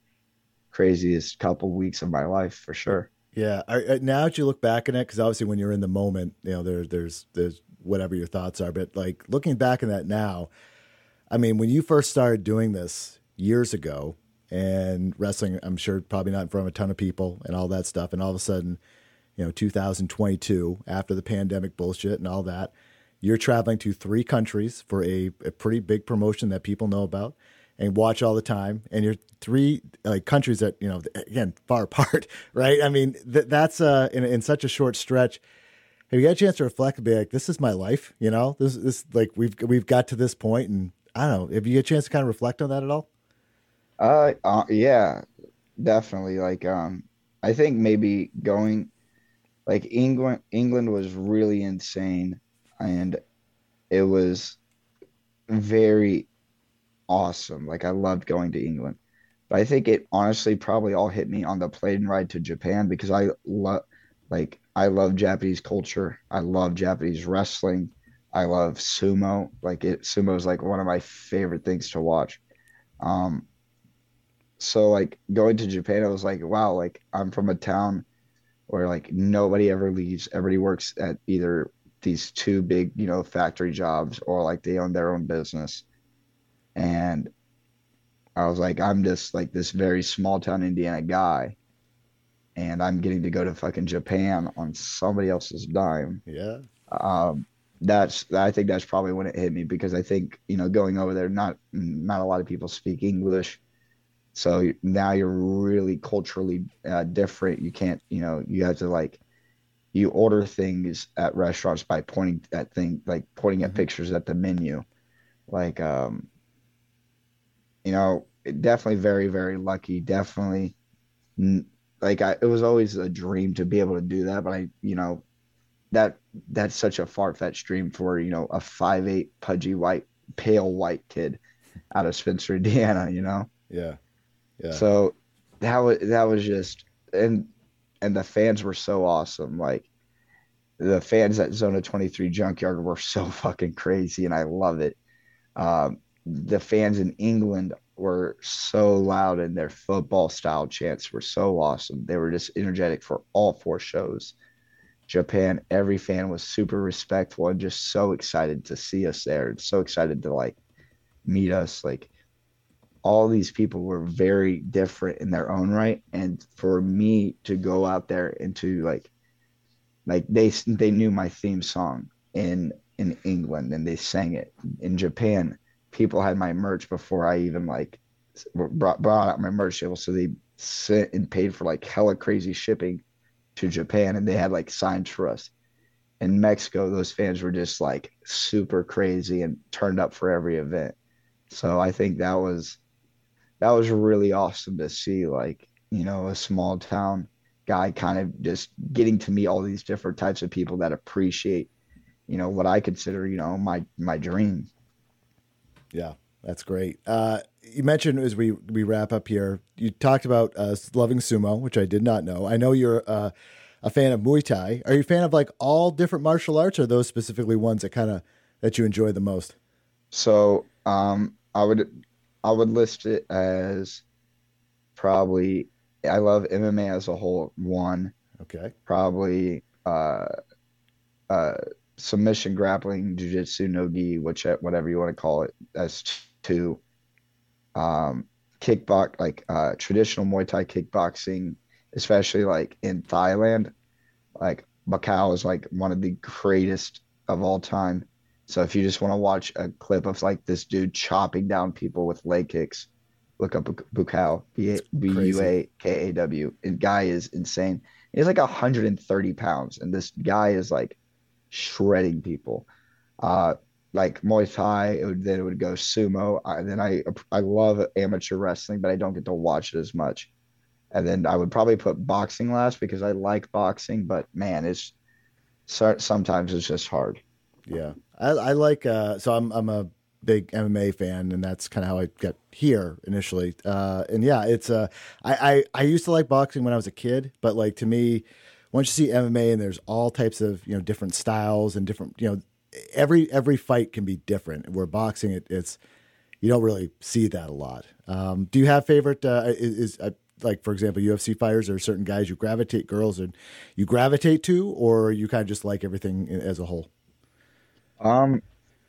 craziest couple weeks of my life for sure. Yeah. Are, uh, now that you look back on it, because obviously when you're in the moment, you know, there, there's there's whatever your thoughts are, but like looking back on that now, I mean, when you first started doing this years ago and wrestling, I'm sure probably not in front of a ton of people and all that stuff, and all of a sudden, you know, two thousand twenty-two, after the pandemic bullshit and all that, you're traveling to three countries for a, a pretty big promotion that people know about and watch all the time. And you're three like countries that, you know, again, far apart, right? I mean, th- that's uh, in, in such a short stretch. Have you got a chance to reflect and be like, this is my life, you know, this this like we've, we've got to this point, and I don't know, have you got a chance to kind of reflect on that at all? Uh, uh yeah, definitely. Like, um, I think maybe going like England, England was really insane, and it was very awesome. Like, I loved going to England, but I think it honestly probably all hit me on the plane ride to Japan, because I love, like, I love Japanese culture. I love Japanese wrestling. I love sumo. Like, it, sumo is like one of my favorite things to watch. Um, so like going to Japan, I was like, wow, like I'm from a town where like nobody ever leaves. Everybody works at either these two big, you know, factory jobs, or like they own their own business. And I was like, I'm just like this very small town Indiana guy, and I'm getting to go to fucking Japan on somebody else's dime. Yeah. Um, that's I think that's probably when it hit me, because I think, you know, going over there, not not a lot of people speak English. So now you're really culturally uh, different. You can't, you know, you have to like, you order things at restaurants by pointing at thing, like pointing at Mhm. pictures at the menu. Like, um, you know, definitely very, very lucky. Definitely, n- like I, it was always a dream to be able to do that. But I, you know, that that's such a far-fetched dream for, you know, a five eight pudgy white, pale white kid out of Spencer, Indiana, you know? Yeah. Yeah. So that was that was just, and and the fans were so awesome. Like, the fans at Zona twenty-three Junkyard were so fucking crazy, and I love it. Um, the fans in England were so loud, and their football style chants were so awesome. They were just energetic for all four shows. Japan, every fan was super respectful and just so excited to see us there, and so excited to like meet us. Like, all these people were very different in their own right, and for me to go out there and to like like they they knew my theme song in in England, and they sang it. In Japan, people had my merch before I even like brought brought out my merch table, so they sent and paid for like hella crazy shipping to Japan, and they had like signs for us. In Mexico, those fans were just like super crazy and turned up for every event. So I think that was that was really awesome to see, like, you know, a small town guy kind of just getting to meet all these different types of people that appreciate, you know, what I consider, you know, my my dream. Yeah, that's great. Uh, you mentioned as we, we wrap up here, you talked about uh, loving sumo, which I did not know. I know you're uh, a fan of Muay Thai. Are you a fan of like all different martial arts, or those specifically ones that kind of that you enjoy the most? So um, I would I would list it as probably I love M M A as a whole. One, Okay. probably uh, uh, submission grappling, jiu-jitsu, no-gi, which whatever you want to call it, as two. Um, kickbox like uh, traditional Muay Thai kickboxing, especially like in Thailand, like Macau is like one of the greatest of all time. So if you just want to watch a clip of like this dude chopping down people with leg kicks, look up Bukaw, B U A K A W. And guy is insane. He's like one hundred thirty pounds, and this guy is like shredding people. Uh, like Muay Thai, it would, then it would go sumo. I, then I I love amateur wrestling, but I don't get to watch it as much. And then I would probably put boxing last because I like boxing, but man, it's sometimes it's just hard. Yeah, I, I like. Uh, so I'm I'm a big M M A fan, and that's kind of how I got here initially. Uh, and yeah, it's uh, I, I I used to like boxing when I was a kid, but like to me, once you see M M A and there's all types of you know different styles and different you know every every fight can be different. Where boxing, it, it's you don't really see that a lot. Um, do you have favorite? Uh, is, is uh, like for example, U F C fighters or certain guys you gravitate, girls, and you gravitate to, or you kind of just like everything as a whole? Um,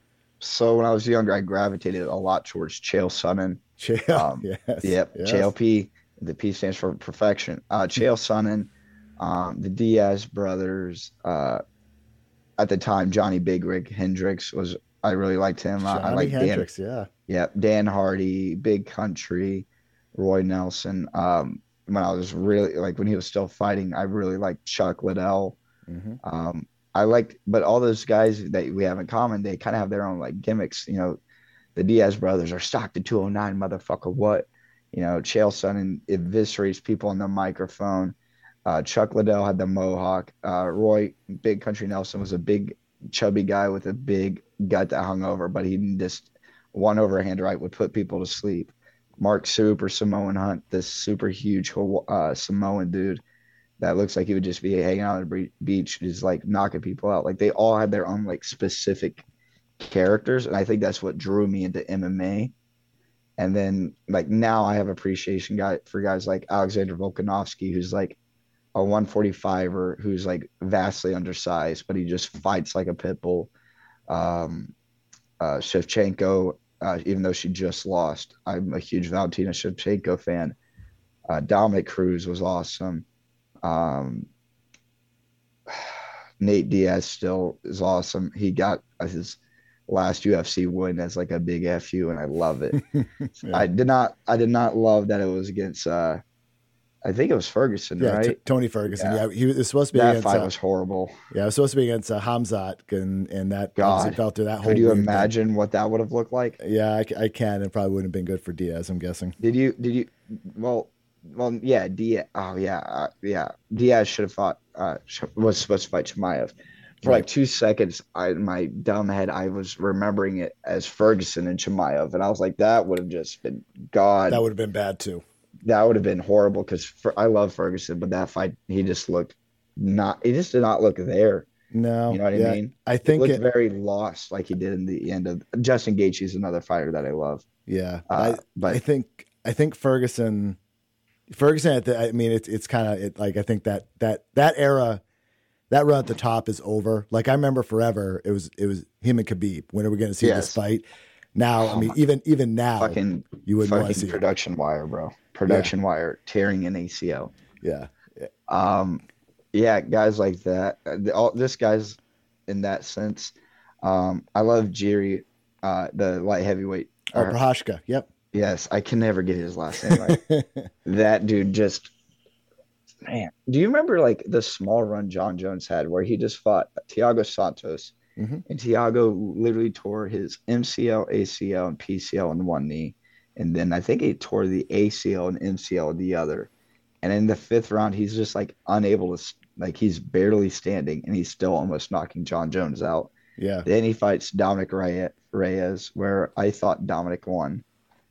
so when I was younger, I gravitated a lot towards Chael Sonnen. Chael, Um, yes, yep, yes. J L P. The P stands for perfection. Uh, Chael Sonnen, um, the Diaz brothers. Uh, at the time, Johnny Big Rig Hendricks was. I really liked him. I, I Johnny like Dan. Hendricks, yeah. Yep, Dan Hardy, Big Country, Roy Nelson. Um, when I was really like when he was still fighting, I really liked Chuck Liddell. Mm-hmm. Um, I liked, but all those guys that we have in common, they kind of have their own like gimmicks. You know, the Diaz brothers are Stockton two oh nine, motherfucker. What? You know, Chael Sonnen eviscerates people on the microphone. Uh, Chuck Liddell had the mohawk. Uh, Roy Big Country Nelson was a big, chubby guy with a big gut that hung over, but he just one overhand right would put people to sleep. Mark Super Samoan Hunt, this super huge uh, Samoan dude that looks like he would just be hanging out on the beach, just like knocking people out. Like they all had their own like specific characters, and I think that's what drew me into M M A. And then like now I have appreciation guy for guys like Alexander Volkanovski, who's like a one forty-fiver, who's like vastly undersized, but he just fights like a pit bull. Um, uh, Shevchenko, uh, even though she just lost, I'm a huge Valentina Shevchenko fan. Uh, Dominic Cruz was awesome. Um, Nate Diaz still is awesome. He got his last U F C win as like a big F U, and I love it. Yeah. I did not, I did not love that it was against. Uh, I think it was Ferguson, Yeah, right? T- Tony Ferguson. Yeah. Yeah. he was supposed to be That against. fight Uh, was horrible. yeah, it was supposed to be against uh, Hamzat, and and that God. obviously fell through that whole. Could you weird thing. imagine what that would have looked like? Yeah, I, c- I can. It probably wouldn't have been good for Diaz. I'm guessing. Did you? Did you? Well, well, yeah. Diaz. Oh, yeah, uh, yeah. Diaz should have fought. Uh, sh- was supposed to fight Chimaev. For Right. like two seconds, I in my dumb head, I was remembering it as Ferguson and Chimaev, and I was like, that would have just been God. That would have been bad too. That would have been horrible because I love Ferguson, but that fight, he just looked not. He just did not look there. No, You know what yeah, I mean? I He think looked it, very lost, like he did in the end of Justin Gaethje is another fighter that I love. yeah. Uh, I, but I think I think Ferguson, Ferguson. At the, I mean, it's it's kind of it, like I think that that that era, that run at the top is over. Like I remember forever, it was it was him and Khabib. When are we going to see this Yes. fight? Now, I Oh mean, my- even even now, fucking you wouldn't want to fucking see it. production wire, bro. Production wire tearing an A C L. Yeah, Um, yeah, guys like that. Uh, the- All this guy's in that sense. Um, I love Jiri, uh, the light heavyweight. or Or- Prohashka. Yep. yes, I can never get his last name right. That dude just, man. Do you remember like the small run John Jones had where he just fought Thiago Santos, Mhm. and Thiago literally tore his M C L, A C L, and P C L in one knee, and then I think he tore the A C L and M C L in the other. And in the fifth round, he's just like unable to, like, he's barely standing and he's still almost knocking John Jones out. Yeah. Then he fights Dominic Reyes, where I thought Dominic won.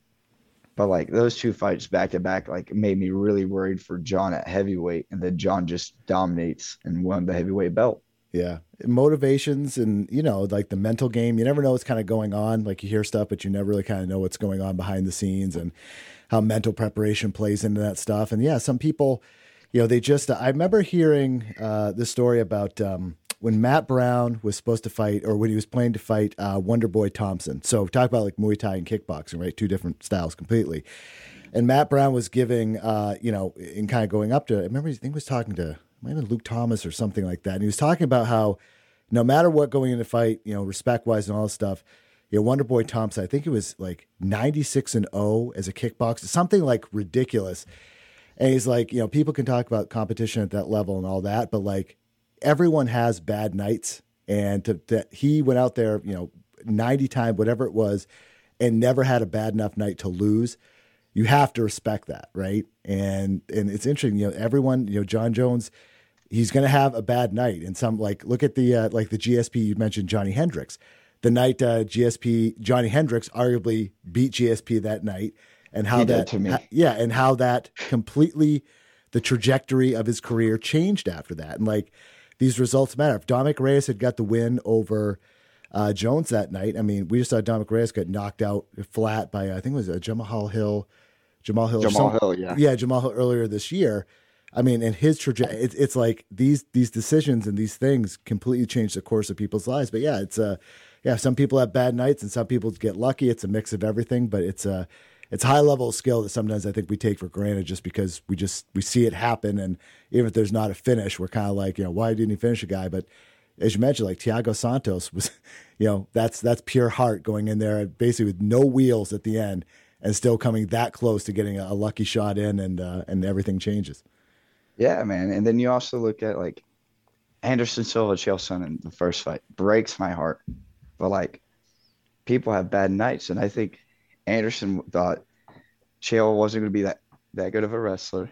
But like those two fights back to back, like made me really worried for John at heavyweight. And then John just dominates and won the heavyweight belt. Yeah. Motivations and, you know, like the mental game, you never know what's kind of going on. Like you hear stuff, but you never really kind of know what's going on behind the scenes and how mental preparation plays into that stuff. And yeah, some people, you know, they just, I remember hearing uh, this story about um, when Matt Brown was supposed to fight, or when he was planning to fight uh, Wonder Boy Thompson. So talk about like Muay Thai and kickboxing, right? Two different styles completely. And Matt Brown was giving, uh, you know, in kind of going up to, I remember, I think he was talking to, maybe Luke Thomas or something like that. And he was talking about how no matter what going into fight, you know, respect wise and all this stuff, you know, Wonder Boy Thompson, I think it was like ninety-six and oh as a kickboxer, something like ridiculous. And he's like, you know, people can talk about competition at that level and all that, but like everyone has bad nights. And to, to, he went out there, you know, ninety times, whatever it was, and never had a bad enough night to lose. You have to respect that, right? And and it's interesting, you know, everyone, you know, John Jones, he's going to have a bad night. And some, like, look at the uh, like the G S P, you mentioned Johnny Hendricks. The night uh, G S P, Johnny Hendricks arguably beat G S P that night, and how He that, did to me. ha- yeah, and how that completely, the trajectory of his career changed after that. And like these results matter. If Dominic Reyes had got the win over uh, Jones that night, I mean, we just saw Dominic Reyes get knocked out flat by, I think it was a Jamal Hill, Jamal Hill, or Jamal some- Hill, yeah. yeah, Jamal Hill earlier this year. I mean, and his trajectory, it's, it's like these these decisions and these things completely change the course of people's lives. But yeah, it's a, uh, yeah, some people have bad nights and some people get lucky. It's a mix of everything, but it's a, it's high level of skill that sometimes I think we take for granted just because we just, we see it happen. And even if there's not a finish, we're kind of like, you know, why didn't he finish a guy? But as you mentioned, like Thiago Santos was, you know, that's, that's pure heart going in there basically with no wheels at the end and still coming that close to getting a, a lucky shot in, and, uh, and everything changes. Yeah, man. And then you also look at like Anderson Silva, Chael Sonnen in the first fight. Breaks my heart. But like people have bad nights. And I think Anderson thought Chael wasn't going to be that, that good of a wrestler.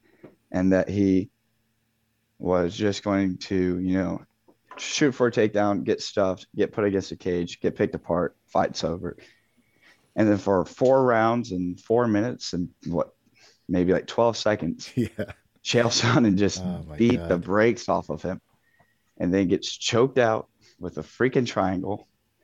And that he was just going to, you know, shoot for a takedown, get stuffed, get put against a cage, get picked apart, fight's over. And then for four rounds and four minutes and what, maybe like twelve seconds. Yeah. Chael Sonnen just Oh, my beat God. the brakes off of him and then gets choked out with a freaking triangle.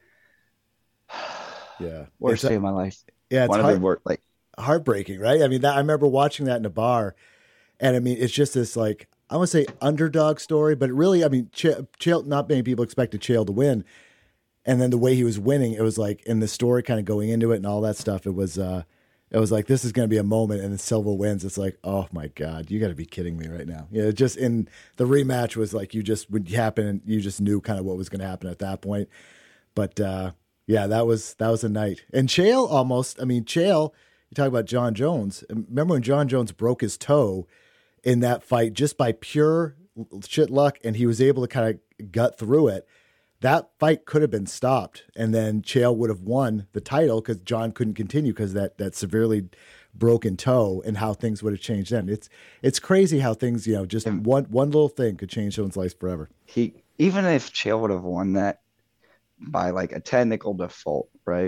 Yeah. Worst It's a- day of my life. yeah. It's One of heart- the worst. Like, heartbreaking, right? I mean, that, I remember watching that in a bar, and I mean, it's just this like, I want to say underdog story, but really, I mean, Ch- Chael, not many people expected Chael to win. And then the way he was winning, it was like in the story kind of going into it and all that stuff. It was, uh, it was like, this is going to be a moment, and then Silva wins. It's like, oh my God, you got to be kidding me right now. Yeah. Just in the rematch was like, you just would happen and you just knew kind of what was going to happen at that point. But, uh, yeah, that was, that was a night. And Chael almost, I mean, Chael, you talk about John Jones. Remember when John Jones broke his toe in that fight just by pure shit luck, and he was able to kind of gut through it? That fight could have been stopped, and then Chael would have won the title because John couldn't continue because that that severely broken toe, and how things would have changed then. It's it's crazy how things, you know, just one one little thing could change someone's life forever. he, even if Chael would have won that by like a technical default, right?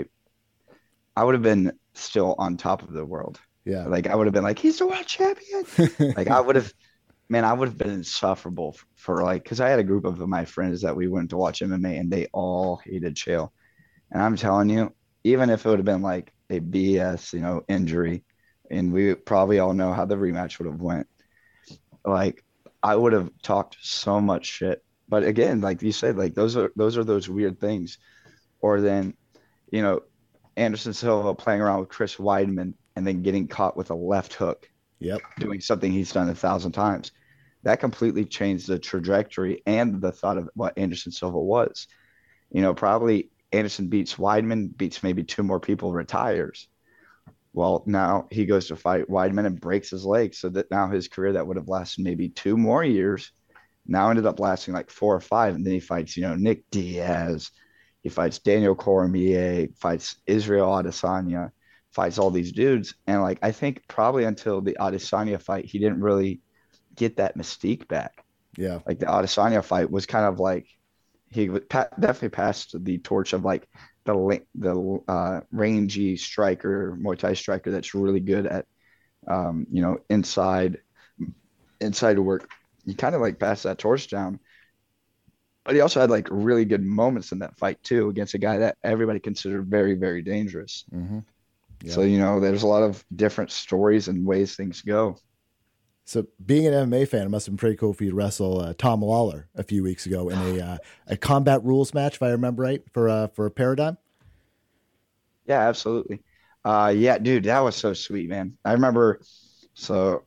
I would have been still on top of the world. Yeah. Like I would have been like, he's the world champion. Like I would have, man, I would have been insufferable for, for like, because I had a group of my friends that we went to watch M M A, and they all hated Chael. And I'm telling you, even if it would have been like a B S, you know, injury, and we probably all know how the rematch would have went, like I would have talked so much shit. But again, like you said, like those are those are those weird things. Or then, you know, Anderson Silva playing around with Chris Weidman and then getting caught with a left hook, Yep. doing something he's done a thousand times. That completely changed the trajectory and the thought of what Anderson Silva was. You know, probably Anderson beats Weidman, beats maybe two more people, retires. Well, now he goes to fight Weidman and breaks his leg, so that now his career that would have lasted maybe two more years now ended up lasting like four or five. And then he fights, you know, Nick Diaz. He fights Daniel Cormier, fights Israel Adesanya, fights all these dudes. And like, I think probably until the Adesanya fight, he didn't really get that mystique back. Yeah. Like the Adesanya fight was kind of like, he would pa- definitely passed the torch of like the the uh, rangy striker, Muay Thai striker that's really good at, um, you know, inside inside work. He kind of like passed that torch down. But he also had like really good moments in that fight too against a guy that everybody considered very, very dangerous. Mm-hmm. Yeah. So, you know, there's a lot of different stories and ways things go. So being an M M A fan, it must have been pretty cool for you to wrestle uh, Tom Lawler a few weeks ago in a uh, a combat rules match, if I remember right, for uh, for Paradigm. Yeah, absolutely. Uh, yeah, dude, that was so sweet, man. I remember. So,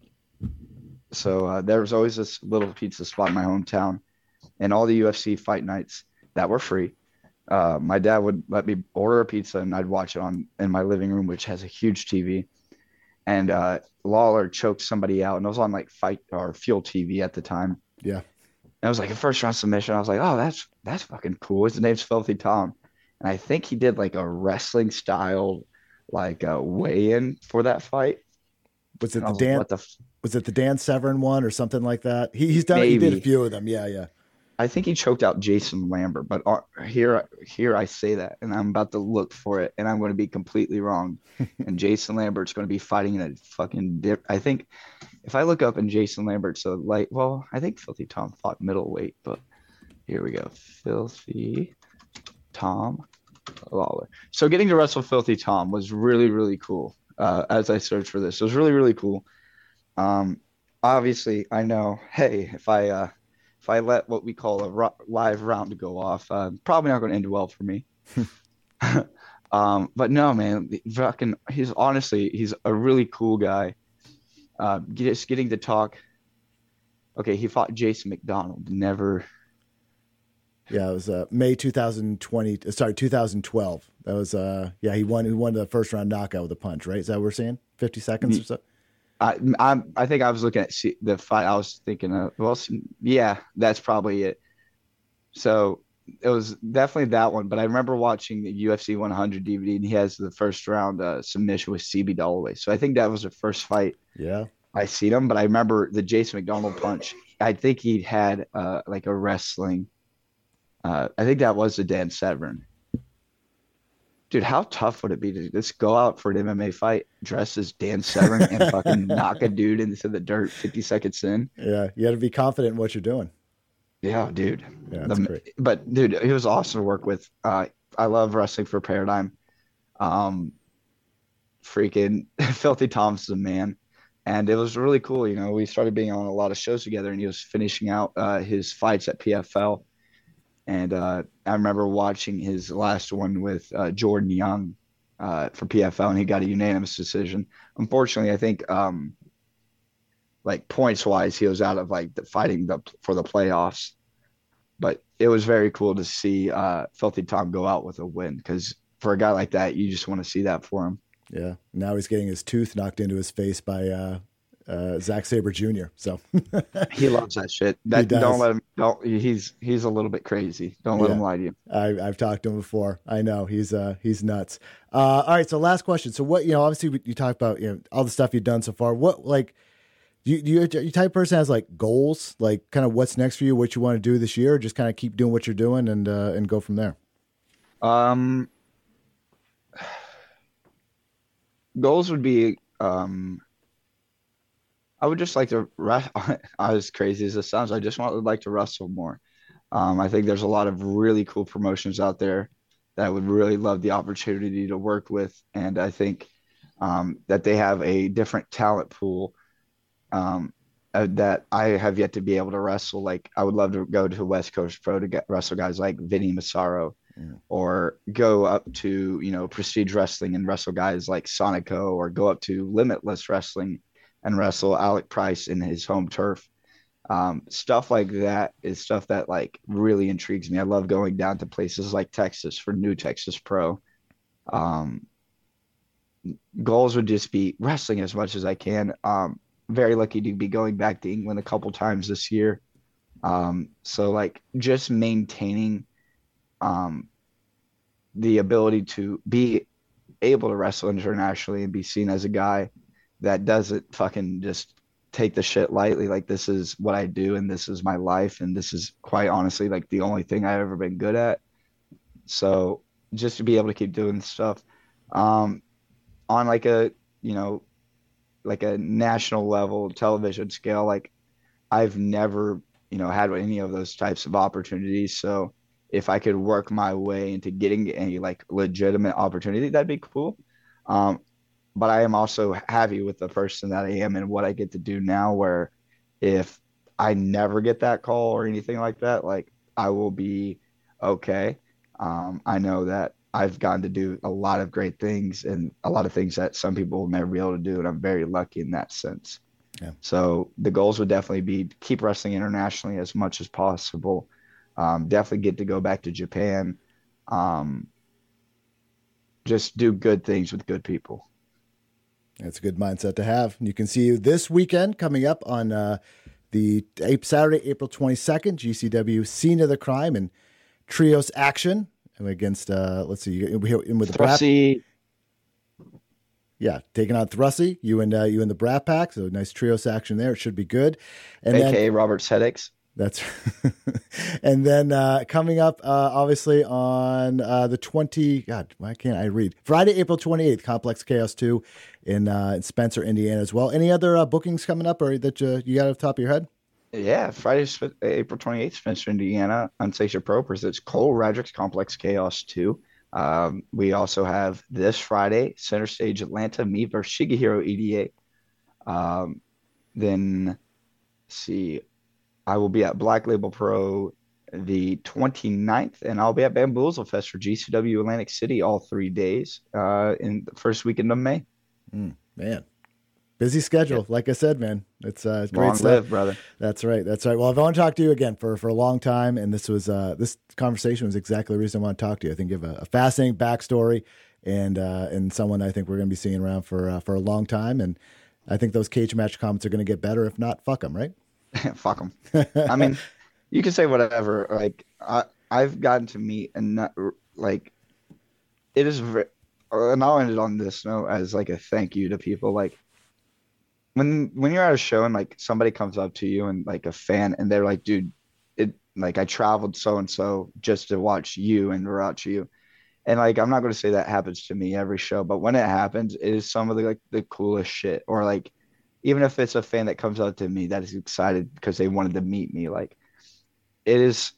so uh, there was always this little pizza spot in my hometown, and all the U F C fight nights that were free. Uh, my dad would let me order a pizza, and I'd watch it on in my living room, which has a huge T V. And uh, Lawler choked somebody out, and it was on like Fight or Fuel T V at the time. Yeah, and it was like a first round submission. I was like, oh, that's that's fucking cool. His name's Filthy Tom, and I think he did like a wrestling style like a weigh in for that fight. Was it And I the was Dan? like, what the f- was it the Dan Severn one or something like that? He, he's done. He Maybe. did a few of them. Yeah, yeah. I think he choked out Jason Lambert, but uh, here, here I say that, and I'm about to look for it, and I'm going to be completely wrong. And Jason Lambert's going to be fighting in a fucking dip. I think if I look up and Jason Lambert's a light, well, I think Filthy Tom fought middleweight, but here we go, Filthy Tom Lawler. So getting to wrestle Filthy Tom was really, really cool. Uh, as I searched for this, it was really, really cool. Um, obviously, I know. Hey, if I uh, If I let what we call a ro- live round go off, uh, probably not going to end well for me. um, but no, man, fucking, he's honestly, he's a really cool guy. Uh, just getting to talk. Okay, he fought Jason McDonald. Never. Yeah, it was uh, May twenty twenty. Sorry, twenty twelve. That was uh, yeah. He won. He won the first round knockout with a punch. Right? Is that what we're saying? Fifty seconds or so. I I'm, I think I was looking at the fight. I was thinking, of, well, yeah, that's probably it. So it was definitely that one. But I remember watching the U F C one hundred D V D, and he has the first round uh, submission with C B Dalloway. So I think that was the first fight. Yeah, I seen him. But I remember the Jason McDonald punch. I think he had uh, like a wrestling. Uh, I think that was the Dan Severn. Dude, how tough would it be to just go out for an M M A fight dressed as Dan Severn and fucking knock a dude into the dirt fifty seconds in? yeah. You got to be confident in what you're doing. Yeah, dude. Yeah, that's The- great. But dude, he was awesome to work with. Uh, I love wrestling for Paradigm. Um, freaking Filthy Tom's the man, and it was really cool. You know, we started being on a lot of shows together, and he was finishing out uh, his fights at P F L. And uh, I remember watching his last one with uh, Jordan Young uh, for P F L, and he got a unanimous decision. Unfortunately, I think um, like points wise, he was out of like the fighting the, for the playoffs. But it was very cool to see uh, Filthy Tom go out with a win, because for a guy like that, you just want to see that for him. Yeah. Now he's getting his tooth knocked into his face by uh, uh, Zack Sabre Junior So He loves that shit. That does. don't let him. Don't. He's he's a little bit crazy. Don't let Yeah. him lie to you. I, I've talked to him before. I know he's uh, he's nuts. Uh, all right. So last question. So what, you know, obviously you talk about, you know, all the stuff you've done so far. What, like, do you, do you, you type of person has like goals, like kind of what's next for you, what you want to do this year, or just kind of keep doing what you're doing and, uh, and go from there? Um, goals would be um, I would just like to wrestle. As crazy as this sounds, I just want would like to wrestle more. Um, I think there's a lot of really cool promotions out there that I would really love the opportunity to work with, and I think um, that they have a different talent pool um, uh, that I have yet to be able to wrestle. Like I would love to go to West Coast Pro to get wrestle guys like Vinny Massaro, Yeah. or go up to, you know, Prestige Wrestling and wrestle guys like Sonico, or go up to Limitless Wrestling and wrestle Alec Price in his home turf. Um, stuff like that is stuff that like really intrigues me. I love going down to places like Texas for New Texas Pro. Um, goals would just be wrestling as much as I can. Um, very lucky to be going back to England a couple times this year. Um, so like just maintaining um, the ability to be able to wrestle internationally and be seen as a guy that doesn't fucking just take the shit lightly. Like, this is what I do and this is my life. And this is quite honestly like the only thing I've ever been good at. So just to be able to keep doing stuff um, on like a, you know, like a national level television scale, like I've never, you know, had any of those types of opportunities. So if I could work my way into getting any like legitimate opportunity, that'd be cool. Um, but I am also happy with the person that I am and what I get to do now, where if I never get that call or anything like that, like I will be okay. Um, I know that I've gotten to do a lot of great things and a lot of things that some people will never be able to do. And I'm very lucky in that sense. Yeah. So the goals would definitely be to keep wrestling internationally as much as possible. Um, definitely get to go back to Japan. Um, just do good things with good people. That's a good mindset to have. You can see you this weekend coming up on uh, the Saturday, April twenty-second, G C W Scene of the Crime and Trios Action against, uh, let's see, in with the Thrusty. Yeah, taking on Thrusty, you and uh, you and the Brat Pack. So nice Trios Action there. It should be good. And A K A then, Robert's Headaches. That's and then uh, coming up, uh, obviously on uh, the twenty. God, why can't I read? Friday, April twenty-eighth, Complex Chaos two in, uh, in Spencer, Indiana, as well. Any other uh, bookings coming up, or that uh, you got off the top of your head? Yeah, Friday, April twenty-eighth, Spencer, Indiana, Unsatiate Pro presents Cole Radrick's Complex Chaos two. Um, we also have this Friday, Center Stage Atlanta, me versus Shigehiro E D A. Um, then, let's see. I will be at Black Label Pro the twenty-ninth, and I'll be at Bamboozle Fest for G C W Atlantic City all three days uh, in the first weekend of May. Mm, man, busy schedule. Yeah. Like I said, man, it's, uh, it's great Long stuff. live, brother. That's right. That's right. Well, I've wanted to talk to you again for, for a long time, and this was uh, this conversation was exactly the reason I want to talk to you. I think you have a, a fascinating backstory, and uh, and someone I think we're going to be seeing around for uh, for a long time. And I think those cage match comments are going to get better. If not, fuck them, right? Fuck them. I mean, you can say whatever. Like I, I've gotten to meet and not, like it is, very, and I'll end it on this note as like a thank you to people. Like when when you're at a show and like somebody comes up to you and like a fan and they're like, dude, it like I traveled so and so just to watch you and watch you. And like I'm not going to say that happens to me every show, but when it happens, it is some of the like the coolest shit. Or like even if it's a fan that comes up to me that is excited because they wanted to meet me, like it is,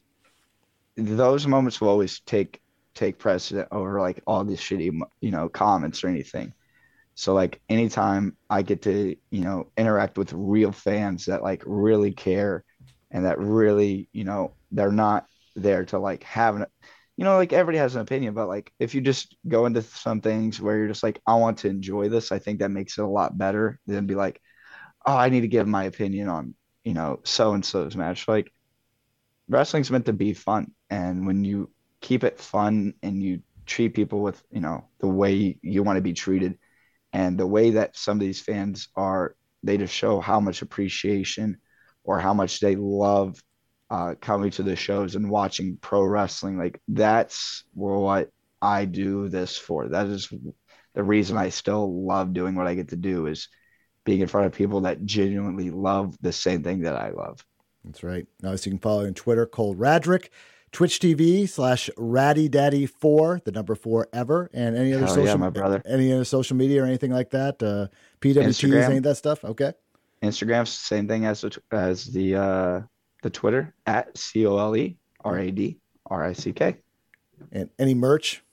those moments will always take take precedent over like all these shitty, you know, comments or anything. So like anytime I get to, you know, interact with real fans that like really care and that really, you know, they're not there to like have an, you know, like everybody has an opinion, but like if you just go into some things where you're just like, I want to enjoy this, I think that makes it a lot better than be like, oh, I need to give my opinion on, you know, so-and-so's match. Like wrestling's meant to be fun. And when you keep it fun and you treat people with, you know, the way you want to be treated and the way that some of these fans are, they just show how much appreciation or how much they love uh, coming to the shows and watching pro wrestling. Like that's what I do this for. That is the reason I still love doing what I get to do, is being in front of people that genuinely love the same thing that I love. That's right. Now, so you can follow on Twitter, Cole Radrick, Twitch T V slash Ratty Daddy four, the number four ever, and any other Hell social, yeah, my brother. any other social media or anything like that. Uh, P W Ts, any of that stuff. Okay. Instagram's same thing as the, as the, uh, the Twitter at C O L E R A D R I C K. And any merch?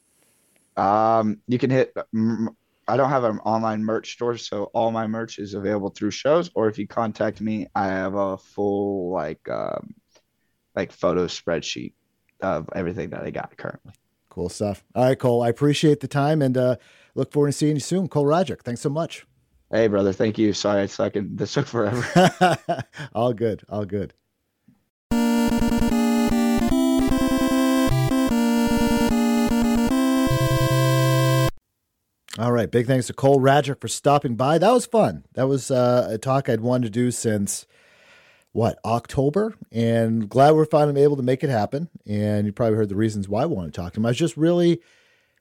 Um, you can hit, I don't have an online merch store, so all my merch is available through shows, or if you contact me, I have a full like um, like photo spreadsheet of everything that I got currently. Cool stuff. All right, Cole, I appreciate the time and uh, look forward to seeing you soon. Cole Radrick, thanks so much. Hey, brother, thank you. Sorry, it's like this took forever. All good, all good. All right. Big thanks to Cole Radrick for stopping by. That was fun. That was uh, a talk I'd wanted to do since, what, October? And glad we're finally able to make it happen. And you probably heard the reasons why I wanted to talk to him. I was just really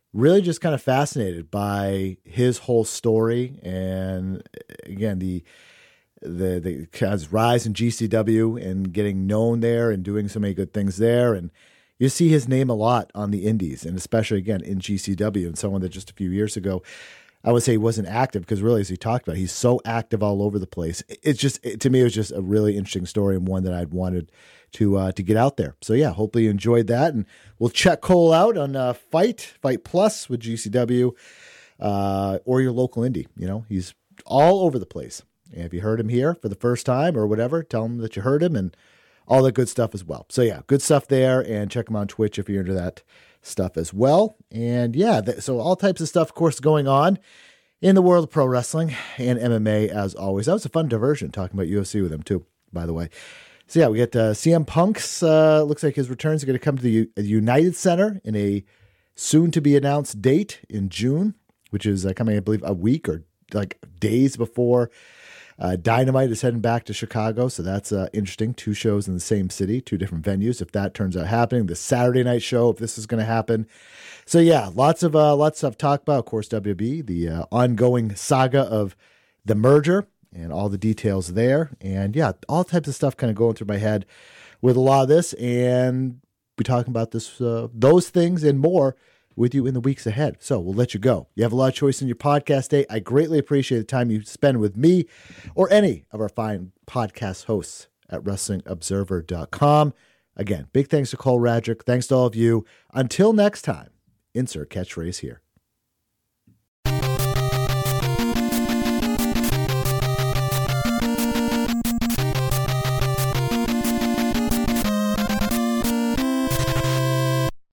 really just kind of fascinated by his whole story. And again, the, the, the kind of rise in G C W and getting known there and doing so many good things there. And you see his name a lot on the indies, and especially again in G C W, and someone that just a few years ago, I would say he wasn't active, because really, as he talked about, he's so active all over the place. It's just, it, to me, it was just a really interesting story, and one that I'd wanted to uh, to get out there. So yeah, hopefully you enjoyed that, and we'll check Cole out on uh, Fight, Fight Plus with G C W, uh, or your local indie. You know, he's all over the place. And if you heard him here for the first time or whatever, tell him that you heard him, and all that good stuff as well. So yeah, good stuff there, and check him on Twitch if you're into that stuff as well. And yeah, th- so all types of stuff, of course, going on in the world of pro wrestling and M M A as always. That was a fun diversion talking about U F C with him too, by the way. So yeah, we get uh, C M Punk's, uh, looks like his returns are going to come to the U- United Center in a soon to be announced date in June, which is uh, coming, I believe, a week or like days before Uh, Dynamite is heading back to Chicago, so that's uh, interesting. Two shows in the same city, two different venues. If that turns out happening, the Saturday night show, if this is going to happen. So yeah, lots of uh, lots of stuff to talk about. Of course, W W E, the uh, ongoing saga of the merger and all the details there, and yeah, all types of stuff kind of going through my head with a lot of this, and be talking about this, uh, those things and more with you in the weeks ahead. So we'll let you go. You have a lot of choice in your podcast day. I greatly appreciate the time you spend with me or any of our fine podcast hosts at wrestling observer dot com. Again, big thanks to Cole Radrick. Thanks to all of you. Until next time, insert catchphrase here.